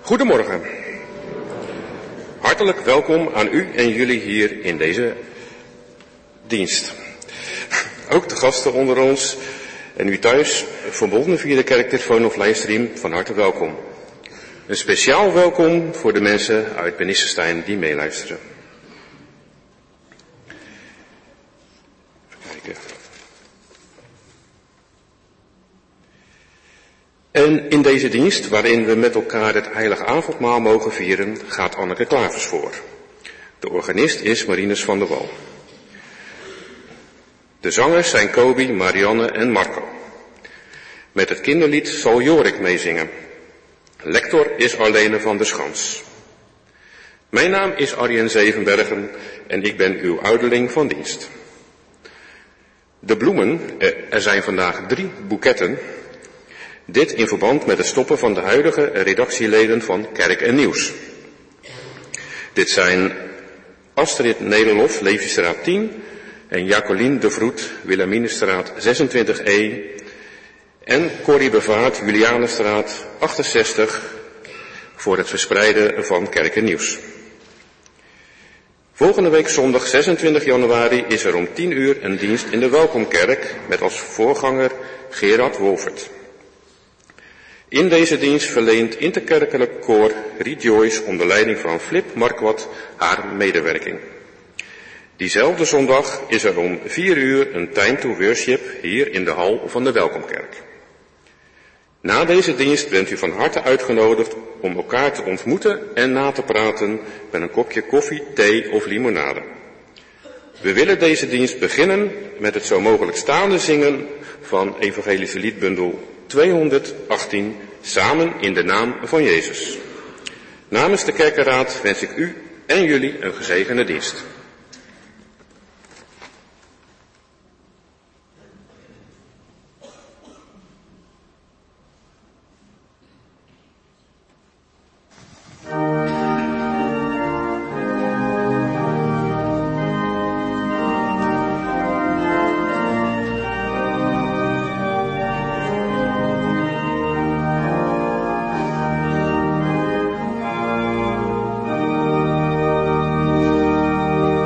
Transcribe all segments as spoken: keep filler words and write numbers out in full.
Goedemorgen. Hartelijk welkom aan u en jullie hier in deze dienst. Ook de gasten onder ons en u thuis, verbonden via de kerktelefoon of livestream, van harte welkom. Een speciaal welkom voor de mensen uit Benissestein die meeluisteren. Even kijken. En in deze dienst, waarin we met elkaar het heilige avondmaal mogen vieren, gaat Anneke Klavers voor. De organist is Marinus van der Wal. De zangers zijn Kobi, Marianne en Marco. Met het kinderlied zal Jorik meezingen. Lector is Arlene van der Schans. Mijn naam is Arjen Zevenbergen en ik ben uw ouderling van dienst. De bloemen, er zijn vandaag drie boeketten. Dit in verband met het stoppen van de huidige redactieleden van Kerk en Nieuws. Dit zijn Astrid Nederlof, Leefstraat tien en Jacqueline de Vroet, Wilhelminastraat zesentwintig E en Corrie Bevaart, Julianenstraat achtenzestig voor het verspreiden van Kerk en Nieuws. Volgende week zondag zesentwintig januari is er om tien uur een dienst in de Welkomkerk met als voorganger Gerard Wolfert. In deze dienst verleent interkerkelijk koor Rejoice onder leiding van Flip Markwart haar medewerking. Diezelfde zondag is er om vier uur een time to worship hier in de hal van de Welkomkerk. Na deze dienst bent u van harte uitgenodigd om elkaar te ontmoeten en na te praten met een kopje koffie, thee of limonade. We willen deze dienst beginnen met het zo mogelijk staande zingen van evangelische liedbundel tweehonderdachttien, samen in de naam van Jezus. Namens de kerkenraad wens ik u en jullie een gezegende dienst. Thank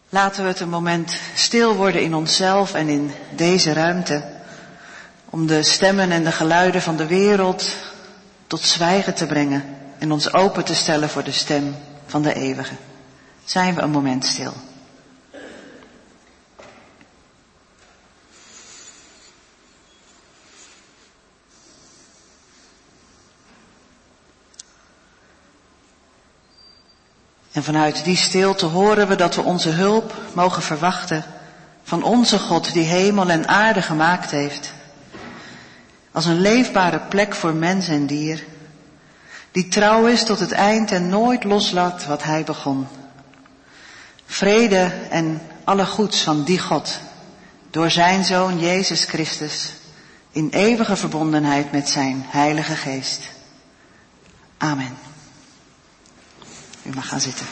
Laten we het een moment stil worden in onszelf en in deze ruimte, om de stemmen en de geluiden van de wereld tot zwijgen te brengen en ons open te stellen voor de stem van de eeuwige. Zijn we een moment stil. En vanuit die stilte horen we dat we onze hulp mogen verwachten van onze God die hemel en aarde gemaakt heeft. Als een leefbare plek voor mens en dier, die trouw is tot het eind en nooit loslaat wat hij begon. Vrede en alle goeds van die God, door zijn Zoon Jezus Christus, in eeuwige verbondenheid met zijn Heilige Geest. Amen. U mag gaan zitten.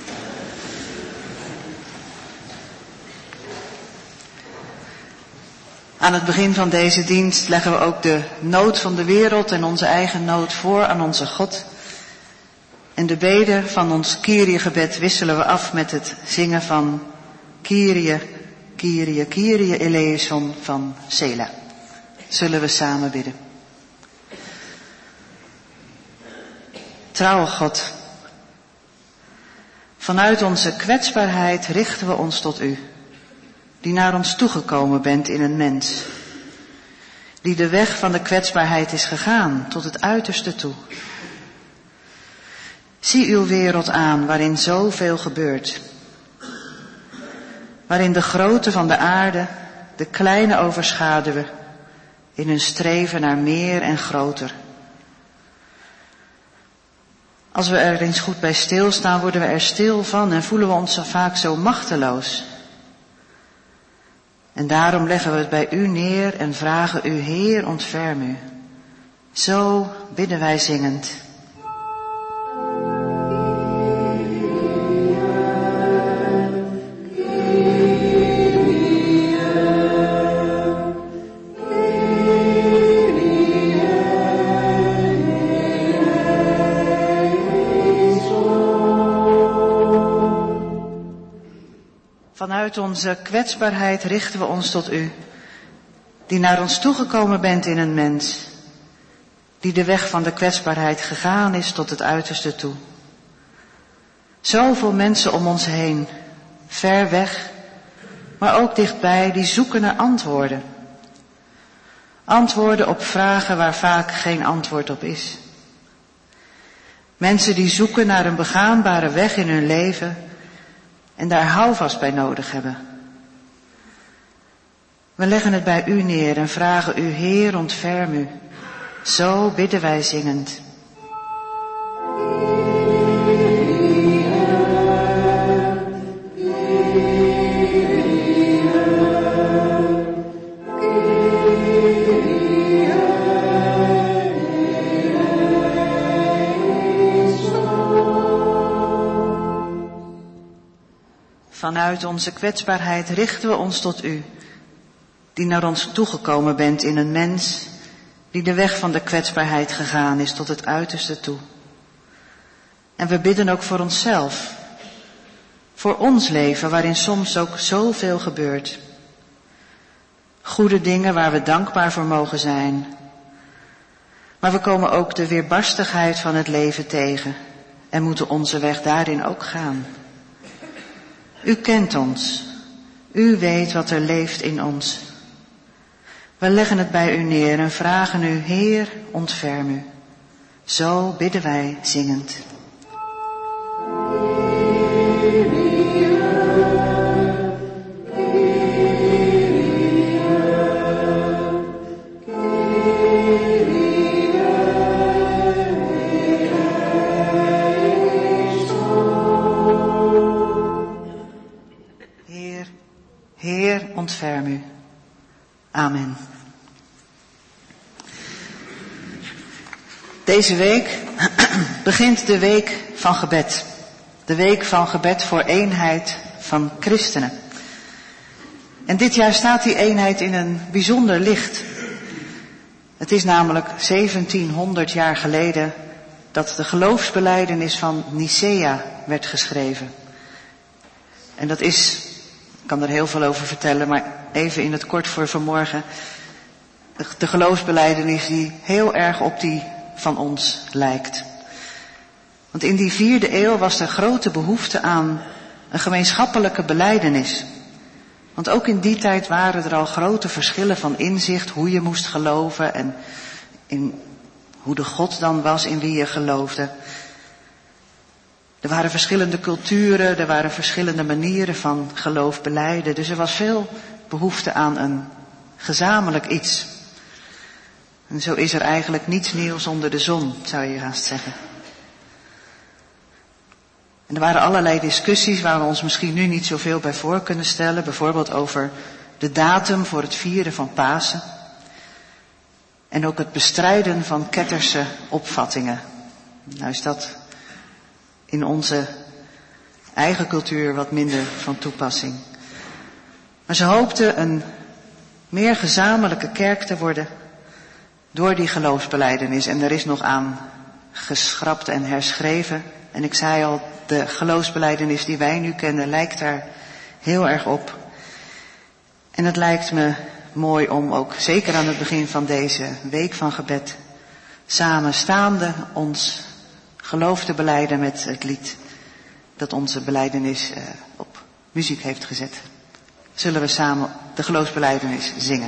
Aan het begin van deze dienst leggen we ook de nood van de wereld en onze eigen nood voor aan onze God. En de bede van ons Kyrie-gebed wisselen we af met het zingen van Kyrie, Kyrie, Kyrie eleison van Sela. Zullen we samen bidden. Trouwe God, vanuit onze kwetsbaarheid richten we ons tot u, die naar ons toegekomen bent in een mens, die de weg van de kwetsbaarheid is gegaan tot het uiterste toe. Zie uw wereld aan waarin zoveel gebeurt, waarin de grootte van de aarde de kleine overschaduwen in hun streven naar meer en groter. Als we er eens goed bij stilstaan, worden we er stil van en voelen we ons vaak zo machteloos. En daarom leggen we het bij u neer en vragen u, Heer, ontferm u. Zo bidden wij zingend. Vanuit onze kwetsbaarheid richten we ons tot u, die naar ons toegekomen bent in een mens, die de weg van de kwetsbaarheid gegaan is tot het uiterste toe. Zoveel mensen om ons heen, ver weg, maar ook dichtbij, die zoeken naar antwoorden. Antwoorden op vragen waar vaak geen antwoord op is. Mensen die zoeken naar een begaanbare weg in hun leven en daar houvast bij nodig hebben. We leggen het bij u neer en vragen u, Heer, ontferm u. Zo bidden wij zingend. Vanuit onze kwetsbaarheid richten we ons tot u, die naar ons toegekomen bent in een mens, die de weg van de kwetsbaarheid gegaan is tot het uiterste toe. En we bidden ook voor onszelf, voor ons leven waarin soms ook zoveel gebeurt. Goede dingen waar we dankbaar voor mogen zijn. Maar we komen ook de weerbarstigheid van het leven tegen en moeten onze weg daarin ook gaan. U kent ons. U weet wat er leeft in ons. We leggen het bij u neer en vragen u, Heer, ontferm u. Zo bidden wij zingend. Heer, ontferm u. Amen. Deze week begint de week van gebed. De week van gebed voor eenheid van christenen. En dit jaar staat die eenheid in een bijzonder licht. Het is namelijk zeventienhonderd jaar geleden dat de geloofsbelijdenis van Nicea werd geschreven. En dat is, ik kan er heel veel over vertellen, maar even in het kort voor vanmorgen. De geloofsbelijdenis die heel erg op die van ons lijkt. Want in die vierde eeuw was er grote behoefte aan een gemeenschappelijke belijdenis. Want ook in die tijd waren er al grote verschillen van inzicht, hoe je moest geloven en in hoe de God dan was in wie je geloofde. Er waren verschillende culturen, er waren verschillende manieren van geloof belijden. Dus er was veel behoefte aan een gezamenlijk iets. En zo is er eigenlijk niets nieuws onder de zon, zou je haast zeggen. En er waren allerlei discussies waar we ons misschien nu niet zoveel bij voor kunnen stellen. Bijvoorbeeld over de datum voor het vieren van Pasen. En ook het bestrijden van ketterse opvattingen. Nou is dat in onze eigen cultuur wat minder van toepassing. Maar ze hoopten een meer gezamenlijke kerk te worden door die geloofsbelijdenis. En er is nog aan geschrapt en herschreven. En ik zei al, de geloofsbelijdenis die wij nu kennen lijkt daar heel erg op. En het lijkt me mooi om ook, zeker aan het begin van deze week van gebed, samen staande ons geloof te belijden met het lied dat onze belijdenis uh, op muziek heeft gezet. Zullen we samen de geloofsbelijdenis zingen.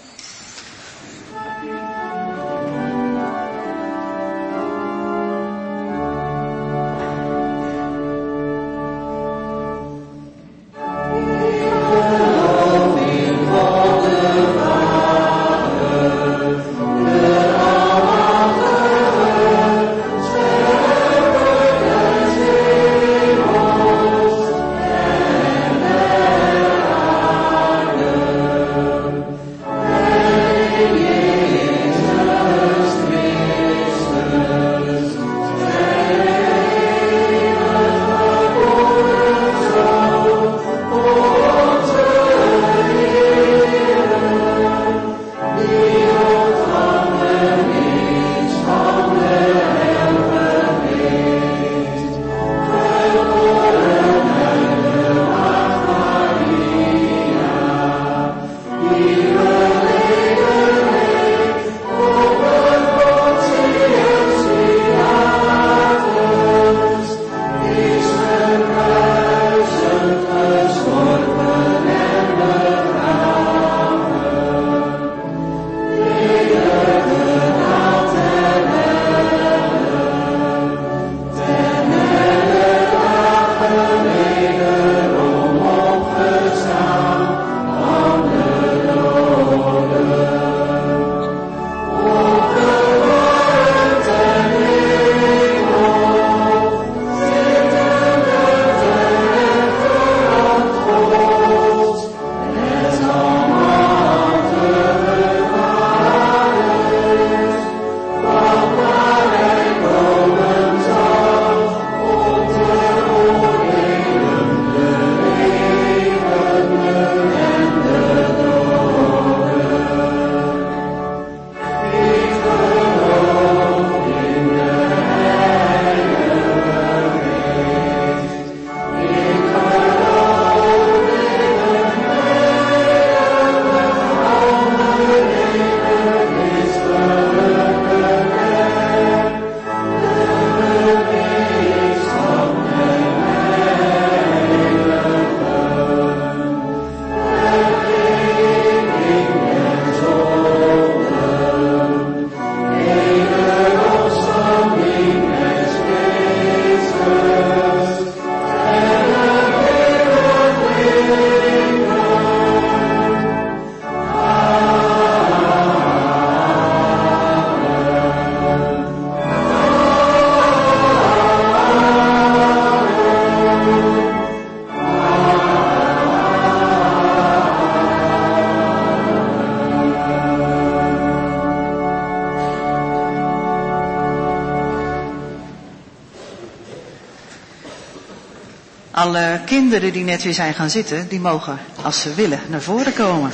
Alle kinderen die net weer zijn gaan zitten, die mogen, als ze willen, naar voren komen.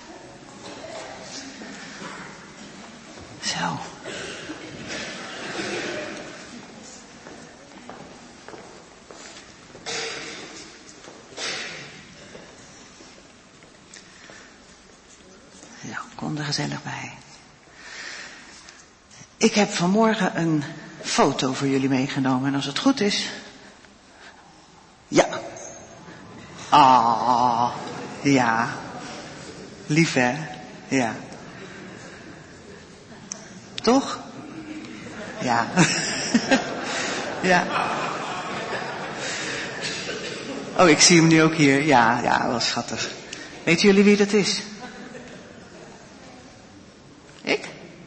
Zo. Ja, kom er gezellig bij. Ik heb vanmorgen een foto voor jullie meegenomen. En als het goed is... Ja. Ah, ja. Lief, hè? Ja. Toch? Ja. Ja. Oh, ik zie hem nu ook hier. Ja, ja, wel schattig. Weten jullie wie dat is? Ik?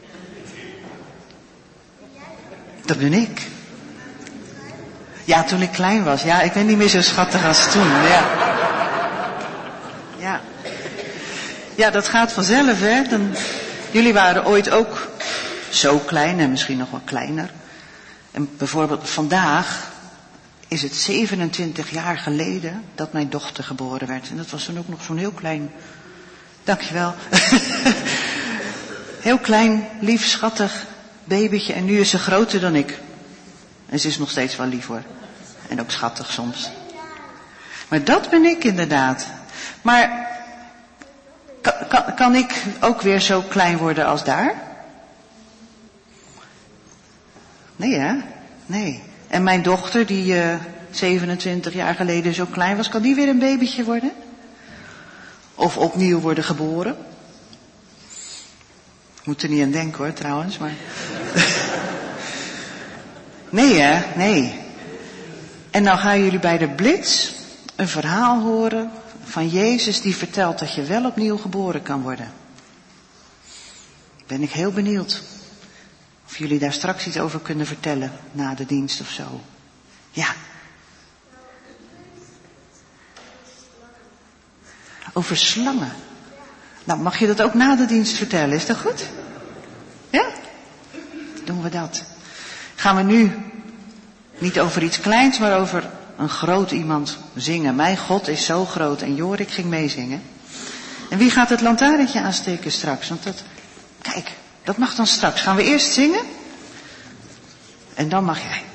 Dat ben ik. Ja, toen ik klein was. Ja, ik ben niet meer zo schattig als toen. Ja. Ja. Ja, dat gaat vanzelf, hè. Dan, jullie waren ooit ook zo klein en misschien nog wel kleiner. En bijvoorbeeld vandaag is het zevenentwintig jaar geleden dat mijn dochter geboren werd. En dat was dan ook nog zo'n heel klein... Dankjewel. Heel klein, lief, schattig babytje. En nu is ze groter dan ik. En ze is nog steeds wel lief hoor. En ook schattig soms. Maar dat ben ik inderdaad. Maar kan, kan, kan ik ook weer zo klein worden als daar? Nee hè? Nee. En mijn dochter die uh, zevenentwintig jaar geleden zo klein was, kan die weer een babytje worden? Of opnieuw worden geboren? Moet er niet aan denken hoor trouwens, maar... Nee hè, nee. En nou gaan jullie bij de Blitz een verhaal horen van Jezus die vertelt dat je wel opnieuw geboren kan worden. Ben ik heel benieuwd of jullie daar straks iets over kunnen vertellen na de dienst of zo. Ja. Over slangen. Nou, mag je dat ook na de dienst vertellen, is dat goed? Ja? Doen we dat. Gaan we nu niet over iets kleins, maar over een groot iemand zingen. Mijn God is zo groot. En Jorik ging meezingen. En wie gaat het lantaarntje aansteken straks? Want dat, kijk, dat mag dan straks. Gaan we eerst zingen? En dan mag jij.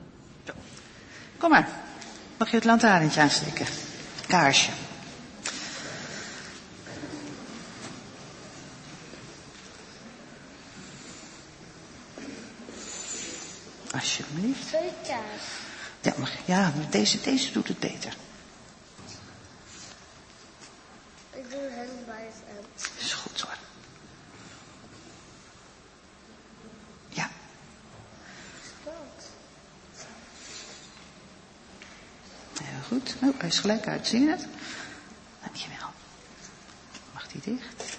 Kom maar, mag je het lantaarntje aansteken? Kaarsje. Alsjeblieft. Twee kaas. Ja, mag, ja deze, deze doet het beter. Ik doe hem bij het eind. Is goed hoor. Ja. Heel goed. Oh, hij is gelijk uit. Zie je het? Dankjewel. Mag die dicht?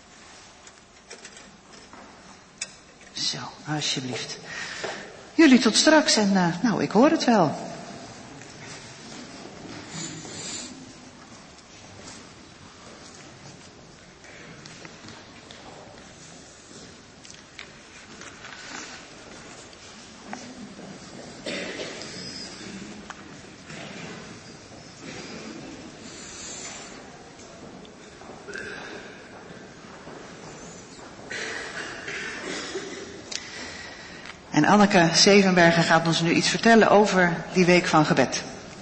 Zo, alsjeblieft. Jullie tot straks en uh, nou, ik hoor het wel. En Anneke Zevenbergen gaat ons nu iets vertellen over die week van gebed.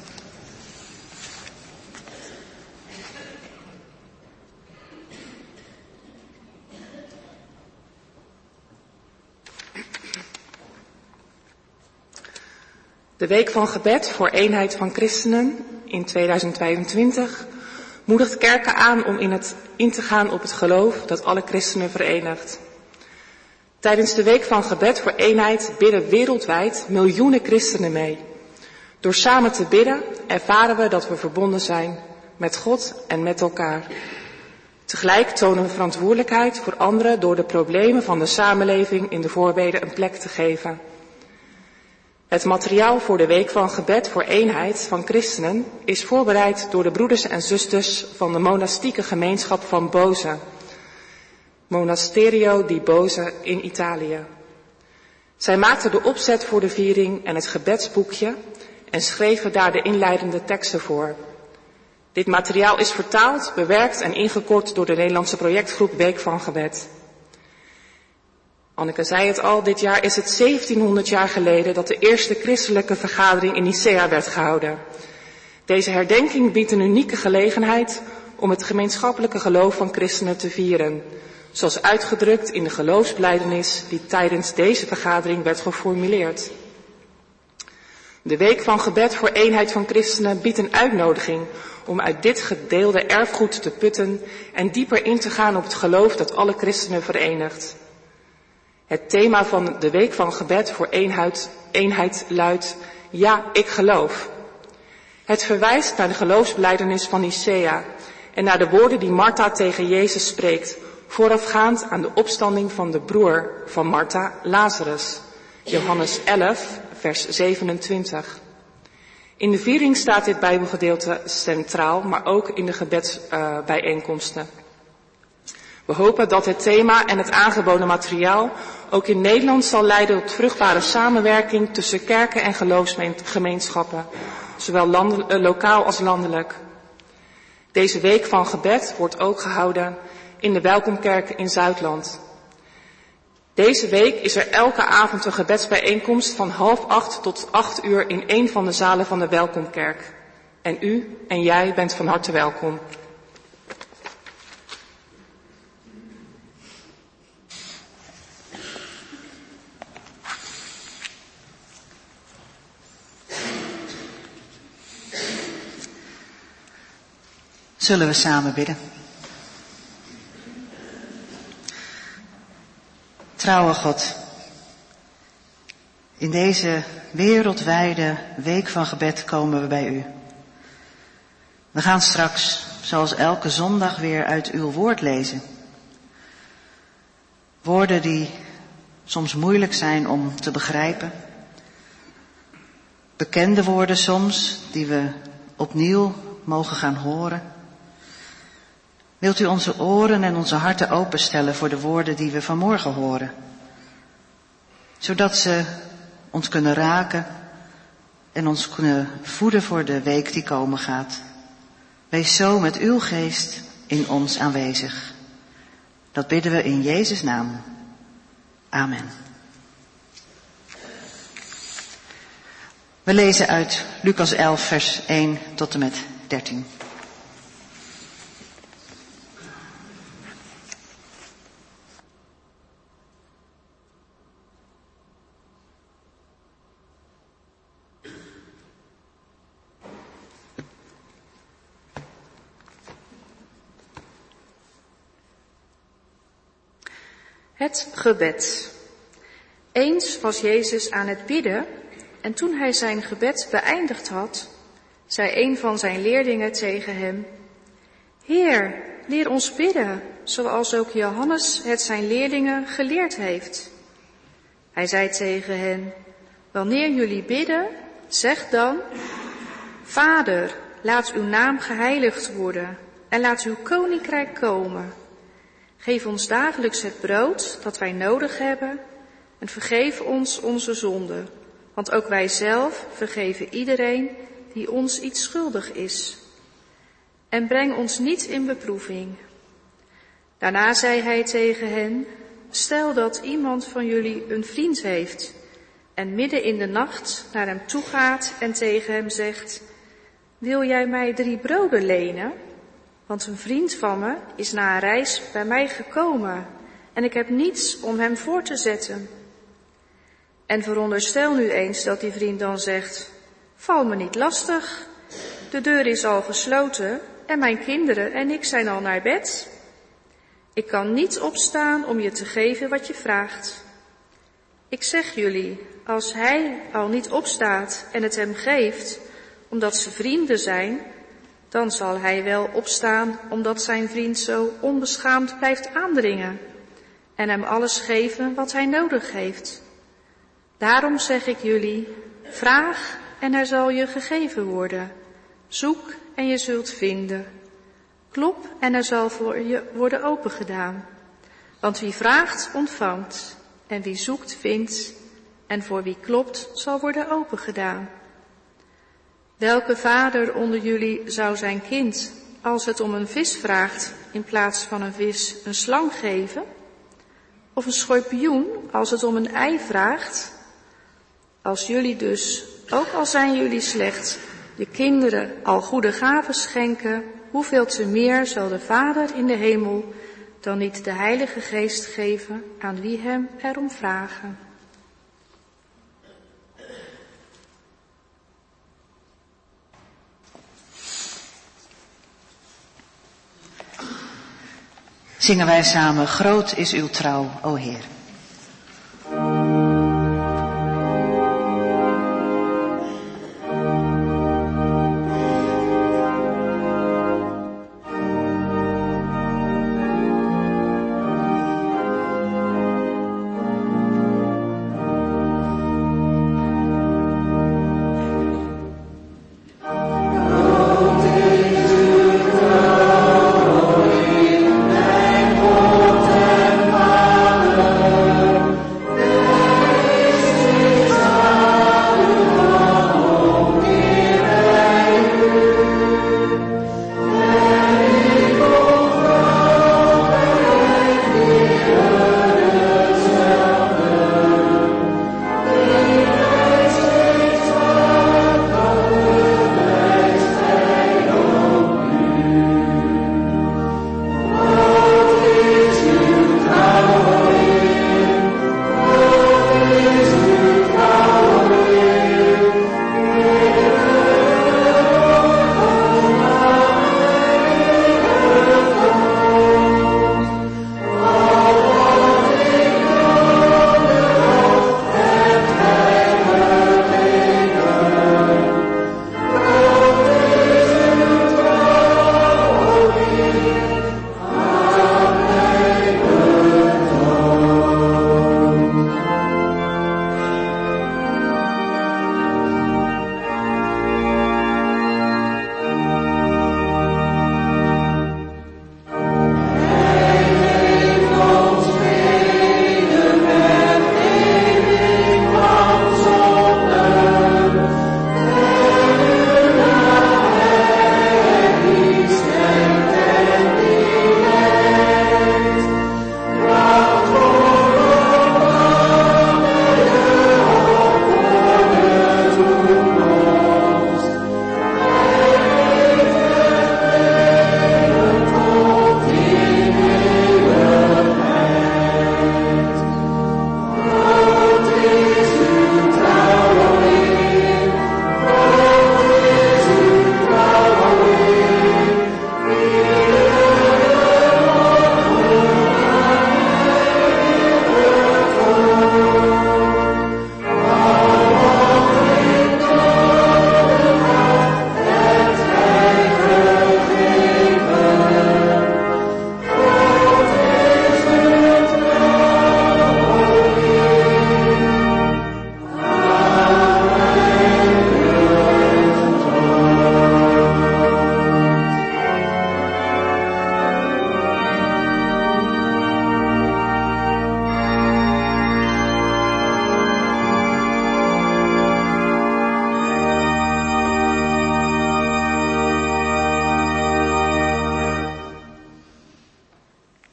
De week van gebed voor eenheid van christenen in tweeduizend vijfentwintig moedigt kerken aan om in, het, in te gaan op het geloof dat alle christenen verenigt. Tijdens de week van gebed voor eenheid bidden wereldwijd miljoenen christenen mee. Door samen te bidden ervaren we dat we verbonden zijn met God en met elkaar. Tegelijk tonen we verantwoordelijkheid voor anderen door de problemen van de samenleving in de voorbeden een plek te geven. Het materiaal voor de week van gebed voor eenheid van christenen is voorbereid door de broeders en zusters van de monastieke gemeenschap van Boze. Monasterio di Boze in Italië. Zij maakten de opzet voor de viering en het gebedsboekje en schreven daar de inleidende teksten voor. Dit materiaal is vertaald, bewerkt en ingekort door de Nederlandse projectgroep Week van Gebed. Anneke zei het al, dit jaar is het zeventienhonderd jaar geleden dat de eerste christelijke vergadering in Nicea werd gehouden. Deze herdenking biedt een unieke gelegenheid om het gemeenschappelijke geloof van christenen te vieren, zoals uitgedrukt in de geloofsbelijdenis die tijdens deze vergadering werd geformuleerd. De Week van Gebed voor eenheid van christenen biedt een uitnodiging om uit dit gedeelde erfgoed te putten en dieper in te gaan op het geloof dat alle christenen verenigt. Het thema van de Week van Gebed voor eenheid, eenheid luidt, ja, ik geloof. Het verwijst naar de geloofsbelijdenis van Nicea en naar de woorden die Martha tegen Jezus spreekt, voorafgaand aan de opstanding van de broer van Martha, Lazarus. Johannes elf, vers zevenentwintig. In de viering staat dit Bijbelgedeelte centraal, maar ook in de gebedsbijeenkomsten. Uh, We hopen dat het thema en het aangeboden materiaal ook in Nederland zal leiden tot vruchtbare samenwerking tussen kerken en geloofsgemeenschappen, zowel land, uh, lokaal als landelijk. Deze week van gebed wordt ook gehouden in de Welkomkerk in Zuidland. Deze week is er elke avond een gebedsbijeenkomst van half acht tot acht uur in een van de zalen van de Welkomkerk. En u en jij bent van harte welkom. Zullen we samen bidden? Trouwe God, in deze wereldwijde week van gebed komen we bij u. We gaan straks, zoals elke zondag, weer uit uw woord lezen. Woorden die soms moeilijk zijn om te begrijpen. Bekende woorden soms, die we opnieuw mogen gaan horen. Wilt u onze oren en onze harten openstellen voor de woorden die we vanmorgen horen, zodat ze ons kunnen raken en ons kunnen voeden voor de week die komen gaat. Wees zo met uw geest in ons aanwezig. Dat bidden we in Jezus' naam. Amen. We lezen uit Lucas elf, vers één tot en met dertien. Het gebed. Eens was Jezus aan het bidden en toen hij zijn gebed beëindigd had, zei een van zijn leerlingen tegen hem: Heer, leer ons bidden, zoals ook Johannes het zijn leerlingen geleerd heeft. Hij zei tegen hen: Wanneer jullie bidden, zeg dan: Vader, laat uw naam geheiligd worden en laat uw koninkrijk komen. Geef ons dagelijks het brood dat wij nodig hebben en vergeef ons onze zonden, want ook wij zelf vergeven iedereen die ons iets schuldig is. En breng ons niet in beproeving. Daarna zei hij tegen hen: Stel dat iemand van jullie een vriend heeft en midden in de nacht naar hem toe gaat en tegen hem zegt: Wil jij mij drie broden lenen? Want een vriend van me is na een reis bij mij gekomen en ik heb niets om hem voor te zetten. En veronderstel nu eens dat die vriend dan zegt: Val me niet lastig, de deur is al gesloten en mijn kinderen en ik zijn al naar bed. Ik kan niet opstaan om je te geven wat je vraagt. Ik zeg jullie, als hij al niet opstaat en het hem geeft, omdat ze vrienden zijn, dan zal hij wel opstaan omdat zijn vriend zo onbeschaamd blijft aandringen en hem alles geven wat hij nodig heeft. Daarom zeg ik jullie, vraag en er zal je gegeven worden. Zoek en je zult vinden. Klop en er zal voor je worden opengedaan. Want wie vraagt, ontvangt. En wie zoekt, vindt. En voor wie klopt, zal worden opengedaan. Welke vader onder jullie zou zijn kind, als het om een vis vraagt, in plaats van een vis een slang geven? Of een schorpioen, als het om een ei vraagt? Als jullie dus, ook al zijn jullie slecht, je kinderen al goede gaven schenken, hoeveel te meer zal de Vader in de hemel dan niet de Heilige Geest geven aan wie hem erom vragen. Zingen wij samen: Groot is uw trouw, o Heer. Lord.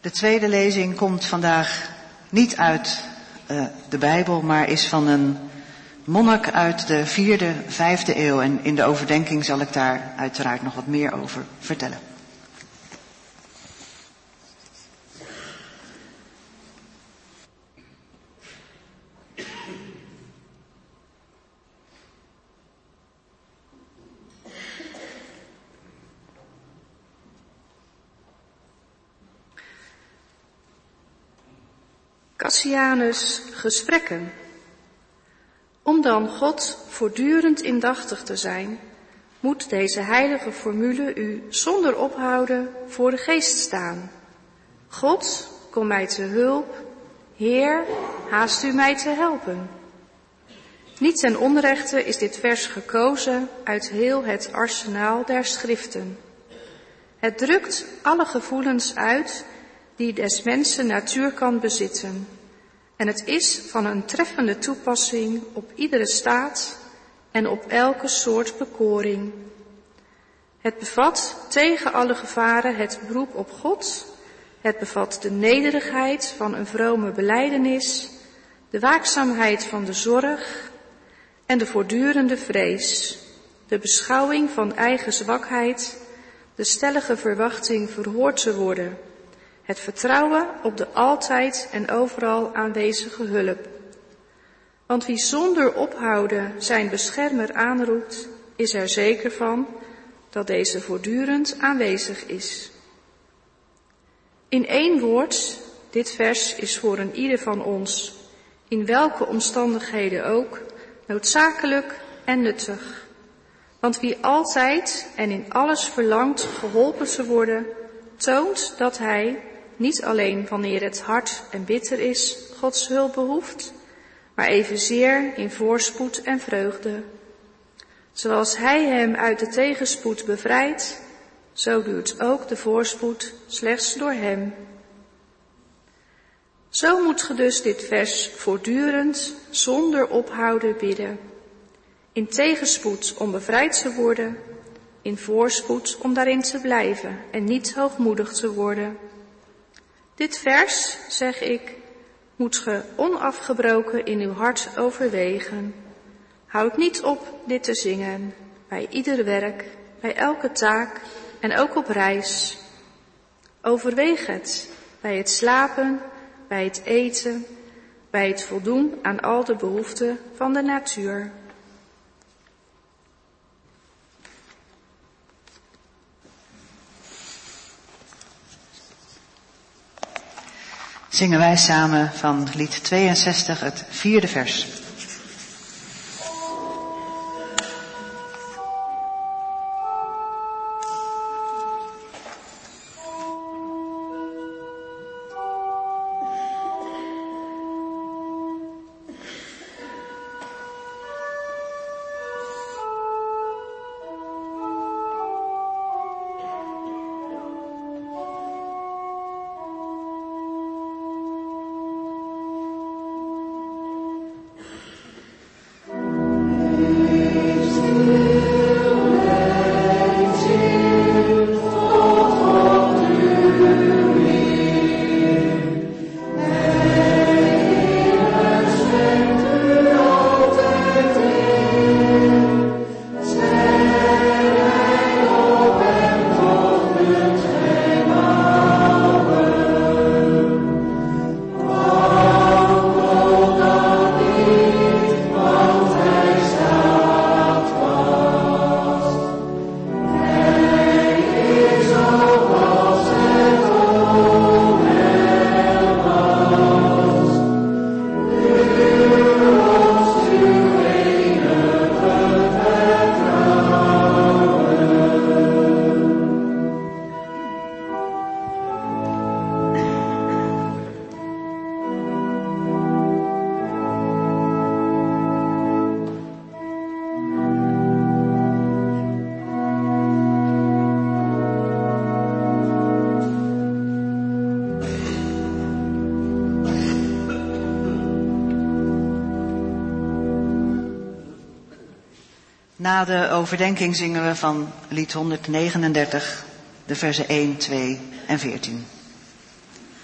De tweede lezing komt vandaag niet uit uh, de Bijbel, maar is van een monnik uit de vierde, vijfde eeuw. En in de overdenking zal ik daar uiteraard nog wat meer over vertellen. Cassianus' gesprekken. Om dan God voortdurend indachtig te zijn, moet deze heilige formule u zonder ophouden voor de geest staan. God, kom mij te hulp. Heer, haast u mij te helpen. Niet ten onrechte is dit vers gekozen uit heel het arsenaal der schriften. Het drukt alle gevoelens uit die des mensen natuur kan bezitten. En het is van een treffende toepassing op iedere staat en op elke soort bekoring. Het bevat tegen alle gevaren het beroep op God. Het bevat de nederigheid van een vrome belijdenis, de waakzaamheid van de zorg en de voortdurende vrees, de beschouwing van eigen zwakheid, de stellige verwachting verhoord te worden, het vertrouwen op de altijd en overal aanwezige hulp. Want wie zonder ophouden zijn beschermer aanroept, is er zeker van dat deze voortdurend aanwezig is. In één woord, dit vers is voor een ieder van ons, in welke omstandigheden ook, noodzakelijk en nuttig. Want wie altijd en in alles verlangt geholpen te worden, toont dat hij, niet alleen wanneer het hard en bitter is, Gods hulp behoeft, maar evenzeer in voorspoed en vreugde. Zoals hij hem uit de tegenspoed bevrijdt, zo duurt ook de voorspoed slechts door hem. Zo moet ge dus dit vers voortdurend, zonder ophouden bidden. In tegenspoed om bevrijd te worden, in voorspoed om daarin te blijven en niet hoogmoedig te worden. Dit vers, zeg ik, moet ge onafgebroken in uw hart overwegen. Houd niet op dit te zingen, bij ieder werk, bij elke taak en ook op reis. Overweeg het, bij het slapen, bij het eten, bij het voldoen aan al de behoeften van de natuur. Zingen wij samen van lied tweeënzestig, het vierde vers. Na de overdenking zingen we van lied honderdnegenendertig, de versen één, twee en veertien.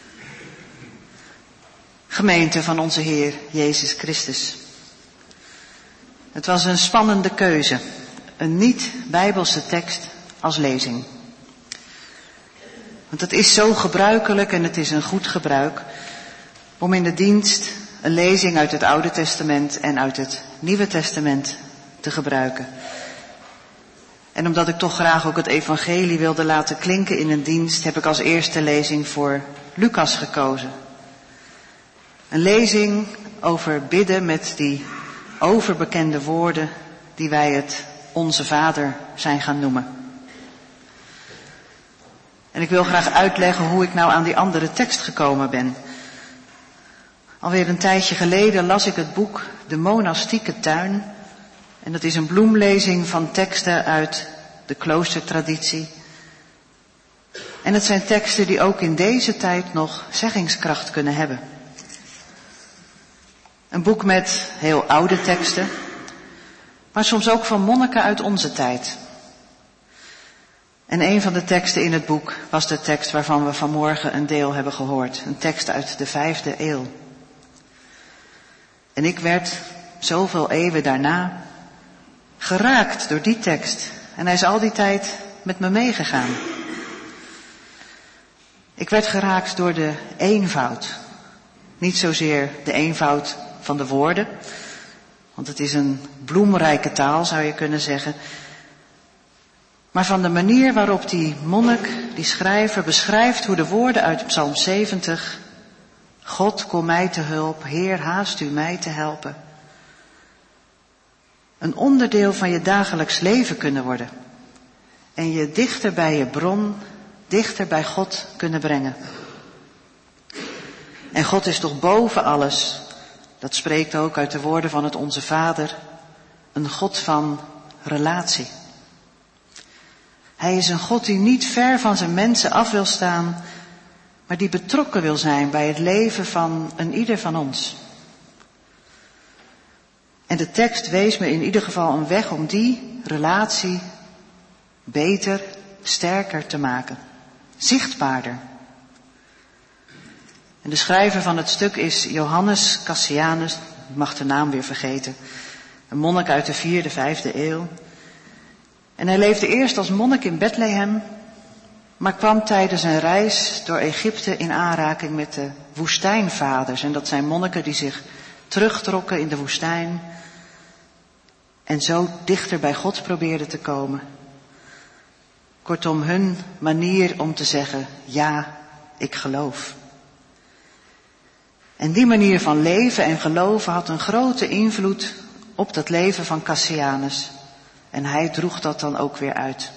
Gemeente van onze Heer Jezus Christus. Het was een spannende keuze, een niet-bijbelse tekst als lezing. Want het is zo gebruikelijk en het is een goed gebruik om in de dienst een lezing uit het Oude Testament en uit het Nieuwe Testament te gebruiken. En omdat ik toch graag ook het evangelie wilde laten klinken in een dienst, heb ik als eerste lezing voor Lucas gekozen. Een lezing over bidden met die overbekende woorden die wij het Onze Vader zijn gaan noemen. En ik wil graag uitleggen hoe ik nou aan die andere tekst gekomen ben. Alweer een tijdje geleden las ik het boek De Monastieke Tuin. En dat is een bloemlezing van teksten uit de kloostertraditie. En het zijn teksten die ook in deze tijd nog zeggingskracht kunnen hebben. Een boek met heel oude teksten, maar soms ook van monniken uit onze tijd. En een van de teksten in het boek was de tekst waarvan we vanmorgen een deel hebben gehoord. Een tekst uit de vijfde eeuw. En ik werd, zoveel eeuwen daarna, geraakt door die tekst. En hij is al die tijd met me meegegaan. Ik werd geraakt door de eenvoud. Niet zozeer de eenvoud van de woorden, want het is een bloemrijke taal, zou je kunnen zeggen. Maar van de manier waarop die monnik, die schrijver, beschrijft hoe de woorden uit Psalm zeventig, God, kom mij te hulp, Heer, haast u mij te helpen, een onderdeel van je dagelijks leven kunnen worden. En je dichter bij je bron, dichter bij God kunnen brengen. En God is toch boven alles, dat spreekt ook uit de woorden van het Onze Vader, een God van relatie. Hij is een God die niet ver van zijn mensen af wil staan, maar die betrokken wil zijn bij het leven van een ieder van ons. En de tekst wees me in ieder geval een weg om die relatie beter, sterker te maken. Zichtbaarder. En de schrijver van het stuk is Johannes Cassianus, ik mag de naam weer vergeten. Een monnik uit de vierde, vijfde eeuw. En hij leefde eerst als monnik in Bethlehem, maar kwam tijdens een reis door Egypte in aanraking met de woestijnvaders. En dat zijn monniken die zich terugtrokken in de woestijn en zo dichter bij God probeerden te komen. Kortom, hun manier om te zeggen, ja, ik geloof. En die manier van leven en geloven had een grote invloed op dat leven van Cassianus. En hij droeg dat dan ook weer uit.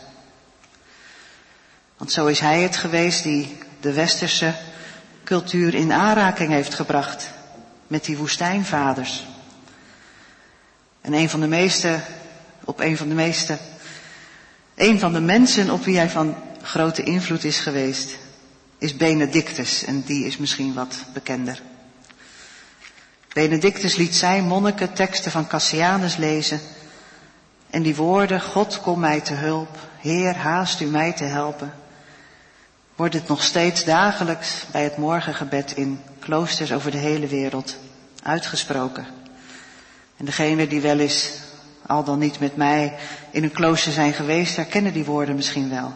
Want zo is hij het geweest die de westerse cultuur in aanraking heeft gebracht met die woestijnvaders. En een van de meeste, op een van de meeste, een van de mensen op wie hij van grote invloed is geweest, is Benedictus. En die is misschien wat bekender. Benedictus liet zijn monniken teksten van Cassianus lezen. En die woorden, God, kom mij te hulp, Heer, haast u mij te helpen, wordt het nog steeds dagelijks bij het morgengebed in kloosters over de hele wereld uitgesproken. En degenen die wel eens, al dan niet met mij, in een klooster zijn geweest, herkennen die woorden misschien wel.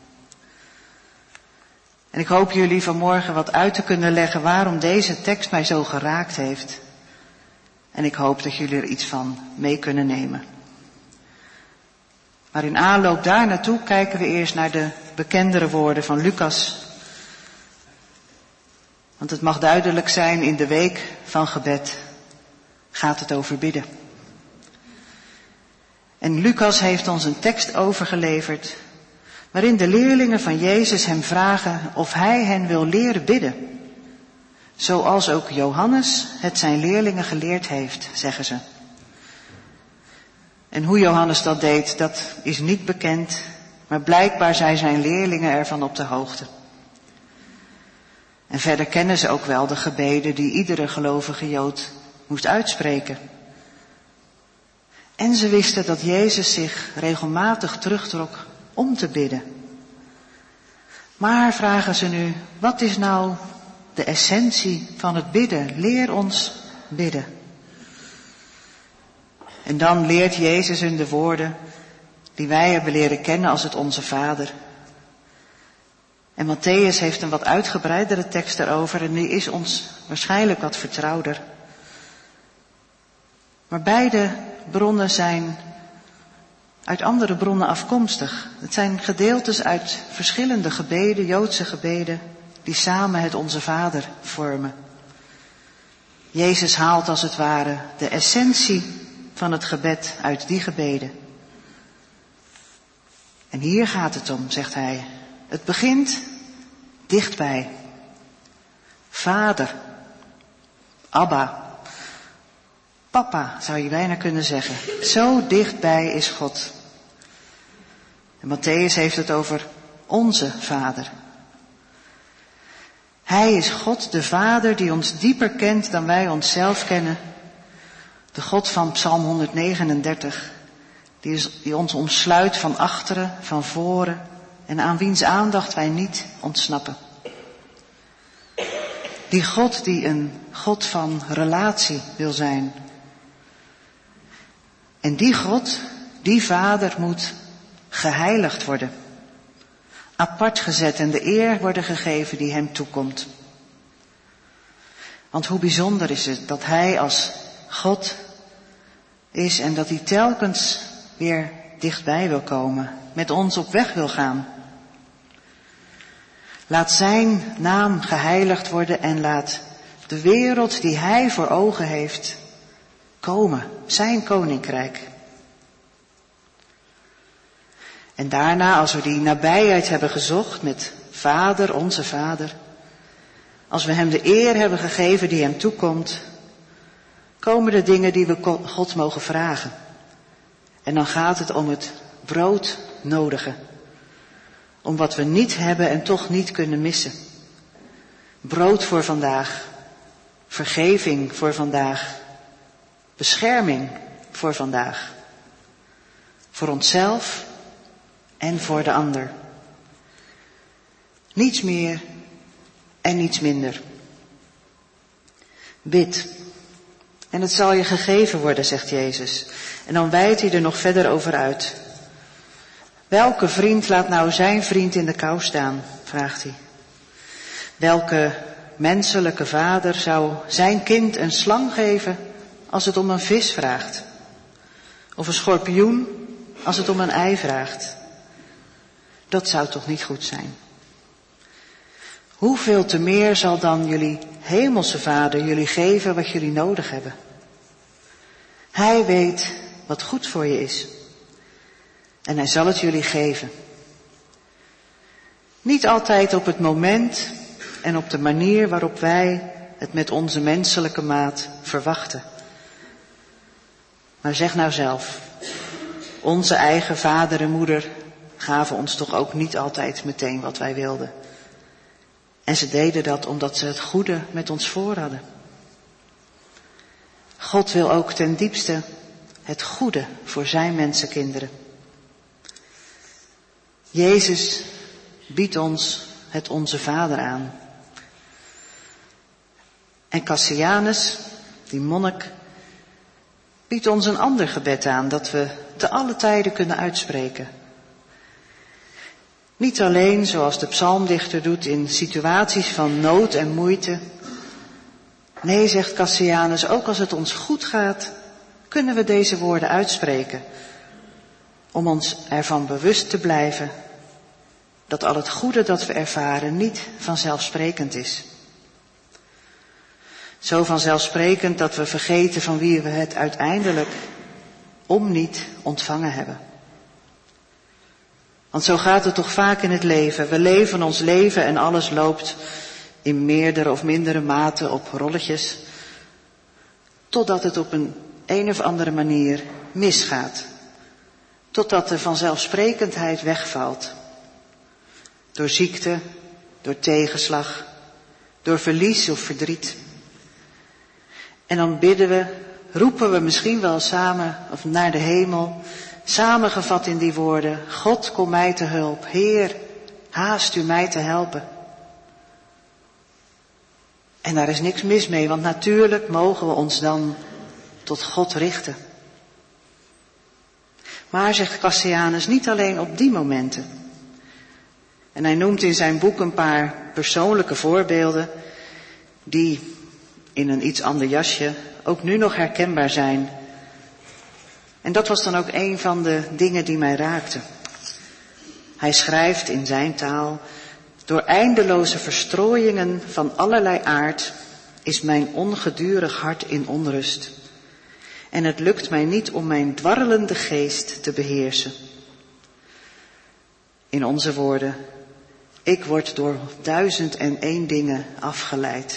En ik hoop jullie vanmorgen wat uit te kunnen leggen waarom deze tekst mij zo geraakt heeft. En ik hoop dat jullie er iets van mee kunnen nemen. Maar in aanloop daar naartoe kijken we eerst naar de bekendere woorden van Lucas. Want het mag duidelijk zijn, in de week van gebed gaat het over bidden. En Lucas heeft ons een tekst overgeleverd waarin de leerlingen van Jezus hem vragen of hij hen wil leren bidden. Zoals ook Johannes het zijn leerlingen geleerd heeft, zeggen ze. En hoe Johannes dat deed, dat is niet bekend, maar blijkbaar zijn zijn leerlingen ervan op de hoogte. En verder kennen ze ook wel de gebeden die iedere gelovige Jood moest uitspreken. En ze wisten dat Jezus zich regelmatig terugtrok om te bidden. Maar vragen ze nu, wat is nou de essentie van het bidden. Leer ons bidden. En dan leert Jezus hun de woorden die wij hebben leren kennen als het Onze Vader. En Matthäus heeft een wat uitgebreidere tekst daarover en die is ons waarschijnlijk wat vertrouwder. Maar beide bronnen zijn uit andere bronnen afkomstig. Het zijn gedeeltes uit verschillende gebeden, Joodse gebeden, die samen het Onze Vader vormen. Jezus haalt als het ware de essentie van het gebed uit die gebeden. En hier gaat het om, zegt hij. Het begint dichtbij. Vader. Abba. Papa, zou je bijna kunnen zeggen. Zo dichtbij is God. En Matthäus heeft het over onze Vader. Hij is God, de Vader, die ons dieper kent dan wij onszelf kennen. De God van Psalm honderdnegenendertig, die, is, die ons omsluit van achteren, van voren en aan wiens aandacht wij niet ontsnappen. Die God die een God van relatie wil zijn. En die God, die Vader moet geheiligd worden. Apart gezet en de eer worden gegeven die hem toekomt. Want hoe bijzonder is het dat hij als God is en dat hij telkens weer dichtbij wil komen, met ons op weg wil gaan. Laat zijn naam geheiligd worden en laat de wereld die hij voor ogen heeft komen, zijn koninkrijk. En daarna, als we die nabijheid hebben gezocht met Vader, onze Vader, als we hem de eer hebben gegeven die hem toekomt, komen de dingen die we God mogen vragen. En dan gaat het om het brood nodigen. Om wat we niet hebben en toch niet kunnen missen. Brood voor vandaag. Vergeving voor vandaag. Bescherming voor vandaag. Voor onszelf en voor de ander. Niets meer en niets minder. Bid. En het zal je gegeven worden, zegt Jezus. En dan wijdt hij er nog verder over uit. Welke vriend laat nou zijn vriend in de kou staan, vraagt hij. Welke menselijke vader zou zijn kind een slang geven als het om een vis vraagt? Of een schorpioen als het om een ei vraagt? Dat zou toch niet goed zijn? Hoeveel te meer zal dan jullie hemelse Vader jullie geven wat jullie nodig hebben? Hij weet wat goed voor je is. En hij zal het jullie geven. Niet altijd op het moment en op de manier waarop wij het met onze menselijke maat verwachten. Maar zeg nou zelf, onze eigen vader en moeder gaven ons toch ook niet altijd meteen wat wij wilden. En ze deden dat omdat ze het goede met ons voor hadden. God wil ook ten diepste het goede voor zijn mensenkinderen. Jezus biedt ons het Onze Vader aan. En Cassianus, die monnik, biedt ons een ander gebed aan dat we te alle tijden kunnen uitspreken. Niet alleen zoals de psalmdichter doet in situaties van nood en moeite. Nee, zegt Cassianus, ook als het ons goed gaat, kunnen we deze woorden uitspreken. Om ons ervan bewust te blijven dat al het goede dat we ervaren niet vanzelfsprekend is. Zo vanzelfsprekend dat we vergeten van wie we het uiteindelijk om niet ontvangen hebben. Want zo gaat het toch vaak in het leven. We leven ons leven en alles loopt in meerdere of mindere mate op rolletjes. Totdat het op een een of andere manier misgaat. Totdat de vanzelfsprekendheid wegvalt. Door ziekte, door tegenslag, door verlies of verdriet. En dan bidden we, roepen we misschien wel samen of naar de hemel, samengevat in die woorden, God, kom mij te hulp, Heer, haast u mij te helpen. En daar is niks mis mee, want natuurlijk mogen we ons dan tot God richten. Maar, zegt Cassianus, niet alleen op die momenten. En hij noemt in zijn boek een paar persoonlijke voorbeelden die in een iets ander jasje ook nu nog herkenbaar zijn. En dat was dan ook een van de dingen die mij raakten. Hij schrijft in zijn taal: door eindeloze verstrooiingen van allerlei aard is mijn ongedurig hart in onrust. En het lukt mij niet om mijn dwarrelende geest te beheersen. In onze woorden: ik word door duizend en één dingen afgeleid.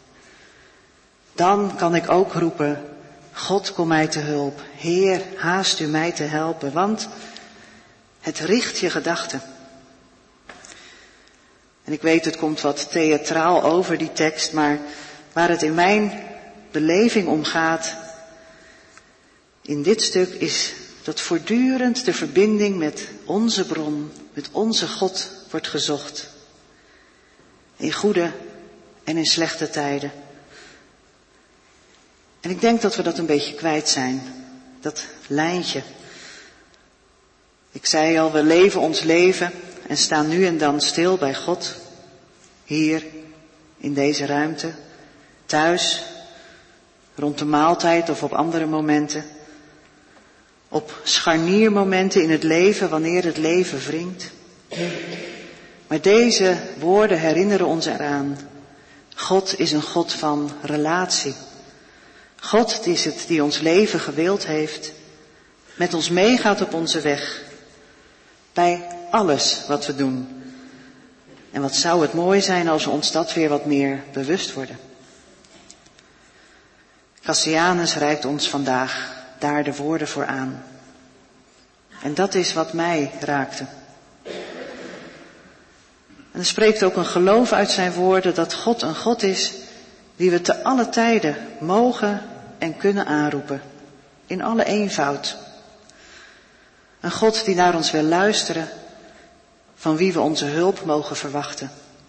Dan kan ik ook roepen: God, kom mij te hulp. Heer, haast u mij te helpen, want het richt je gedachten. En ik weet, het komt wat theatraal over, die tekst, maar waar het in mijn beleving om gaat in dit stuk is dat voortdurend de verbinding met onze bron, met onze God wordt gezocht. In goede en in slechte tijden. En ik denk dat we dat een beetje kwijt zijn. Dat lijntje. Ik zei al, we leven ons leven en staan nu en dan stil bij God. Hier, in deze ruimte. Thuis, rond de maaltijd of op andere momenten. Op scharniermomenten in het leven, wanneer het leven wringt. Maar deze woorden herinneren ons eraan. God is een God van relatie. God is het die ons leven gewild heeft, met ons meegaat op onze weg, bij alles wat we doen. En wat zou het mooi zijn als we ons dat weer wat meer bewust worden. Cassianus reikt ons vandaag daar de woorden voor aan. En dat is wat mij raakte. En er spreekt ook een geloof uit zijn woorden dat God een God is die we te alle tijden mogen en kunnen aanroepen. In alle eenvoud. Een God die naar ons wil luisteren, van wie we onze hulp mogen verwachten.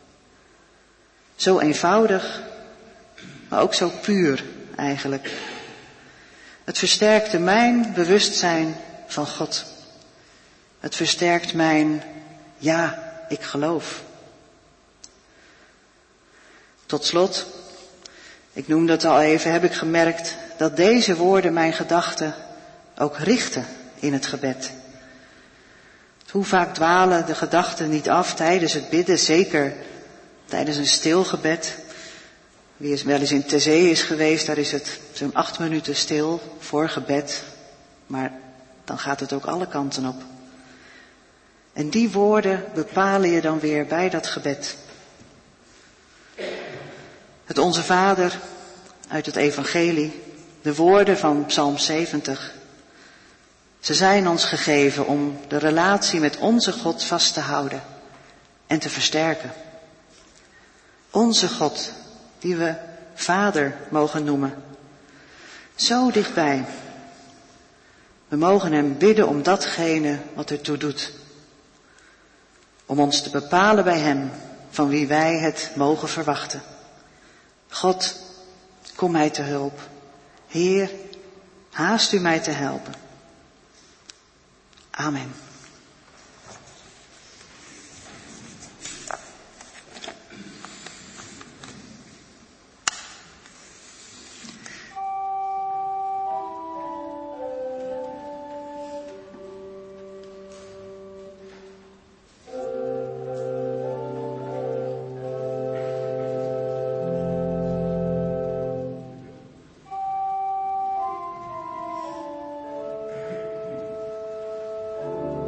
Zo eenvoudig, maar ook zo puur eigenlijk. Het versterkte mijn bewustzijn van God. Het versterkt mijn, ja, ik geloof. Tot slot, ik noemde het al even, heb ik gemerkt dat deze woorden mijn gedachten ook richten in het gebed. Hoe vaak dwalen de gedachten niet af tijdens het bidden, zeker tijdens een stil gebed. Wie is wel eens in Terzee is geweest, daar is het zo'n acht minuten stil voor gebed. Maar dan gaat het ook alle kanten op. En die woorden bepalen je dan weer bij dat gebed. Het Onze Vader uit het Evangelie, de woorden van Psalm zeventig. Ze zijn ons gegeven om de relatie met onze God vast te houden en te versterken. Onze God, die we Vader mogen noemen. Zo dichtbij. We mogen hem bidden om datgene wat ertoe doet. Om ons te bepalen bij hem, van wie wij het mogen verwachten. God, kom mij te hulp. Heer, haast u mij te helpen. Amen. Amen.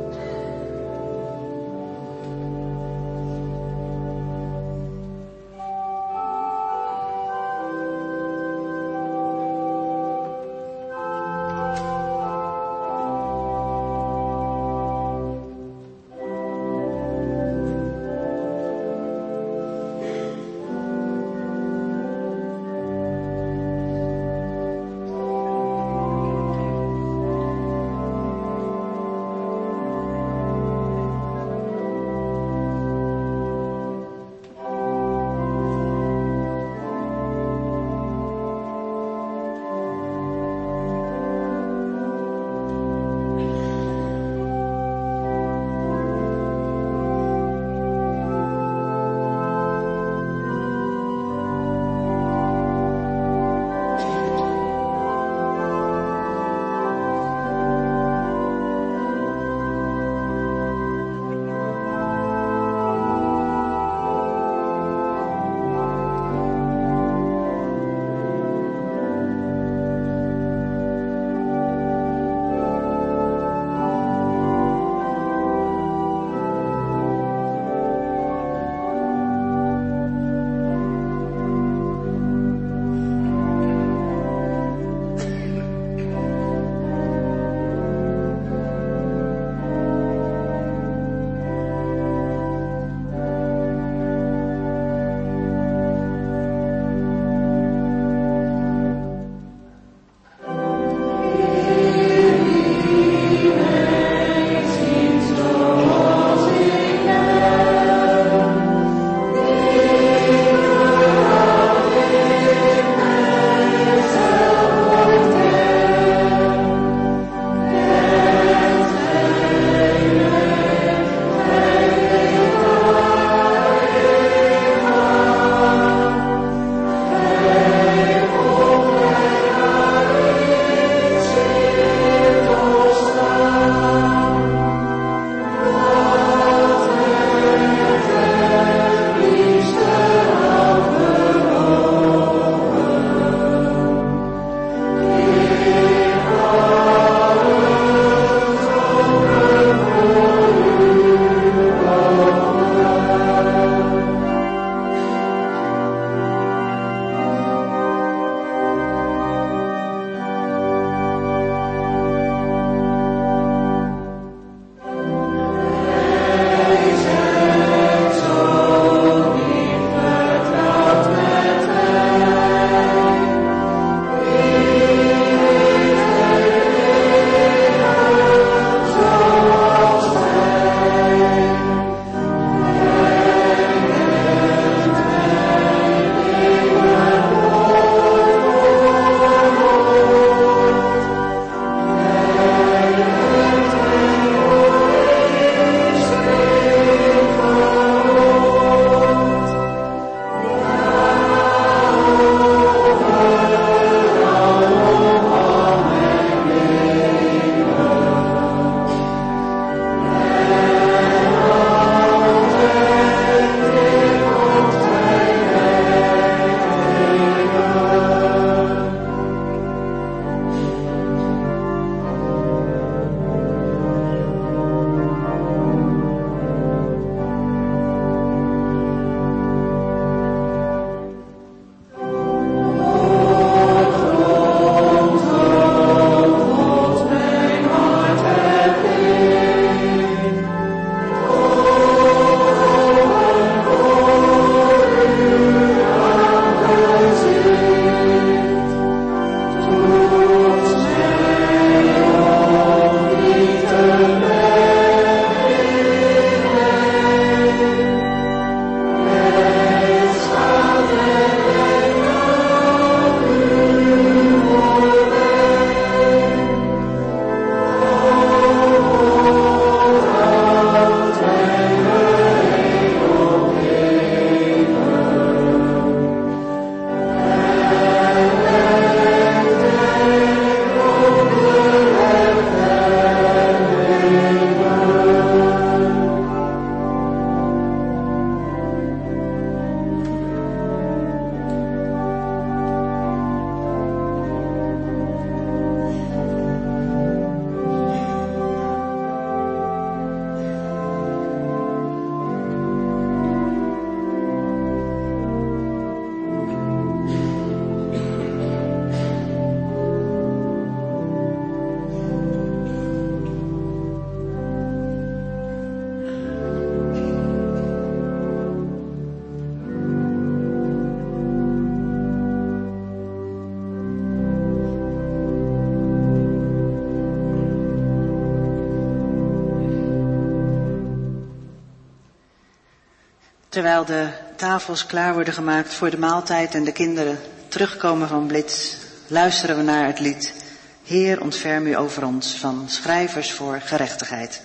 Terwijl de tafels klaar worden gemaakt voor de maaltijd en de kinderen terugkomen van Blitz, luisteren we naar het lied Heer, ontferm u over ons van Schrijvers voor Gerechtigheid.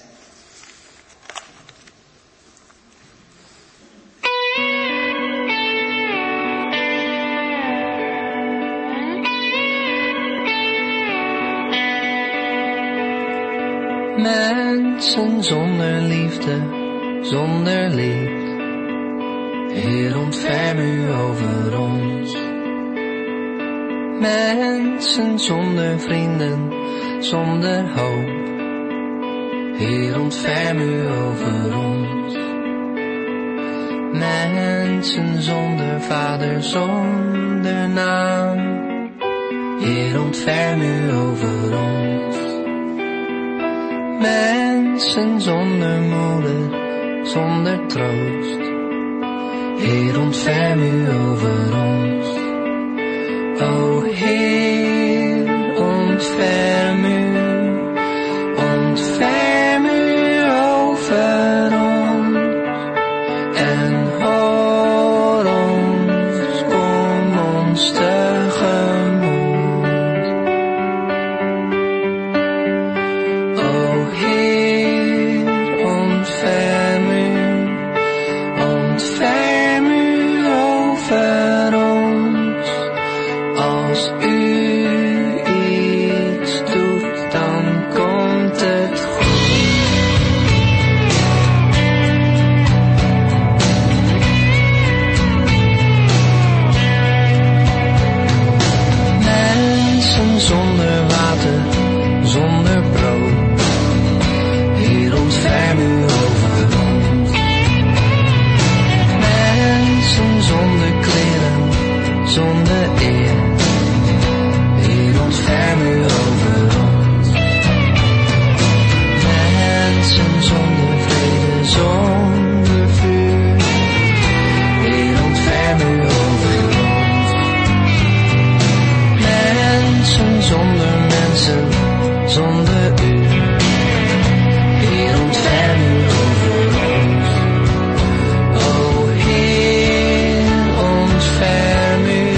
Mensen zonder liefde, zonder lied. Heer, ontferm u over ons. Mensen zonder vrienden, zonder hoop. Heer, ontferm u over ons. Mensen zonder vader, zonder naam. Heer, ontferm u over ons. Mensen zonder moeder, zonder troost. Heer, ontferm u over ons. O Heer, ontferm u, ontferm u over ons. En hoor ons, kom ons tegemoet. O Heer, ontferm u, ontferm u over ons. Als u iets doet, dan komt het goed. Mensen zonder water, zonder brood. Heer, ontferm u over ons. Mensen zonder kleren, zonder eer. Heer, ontferm u over ons. Mensen zonder vrede, zonder vuur. Heer, ontferm u over ons. Mensen zonder mensen, zonder u. Heer, ontferm u over ons. O Heer, ontferm u,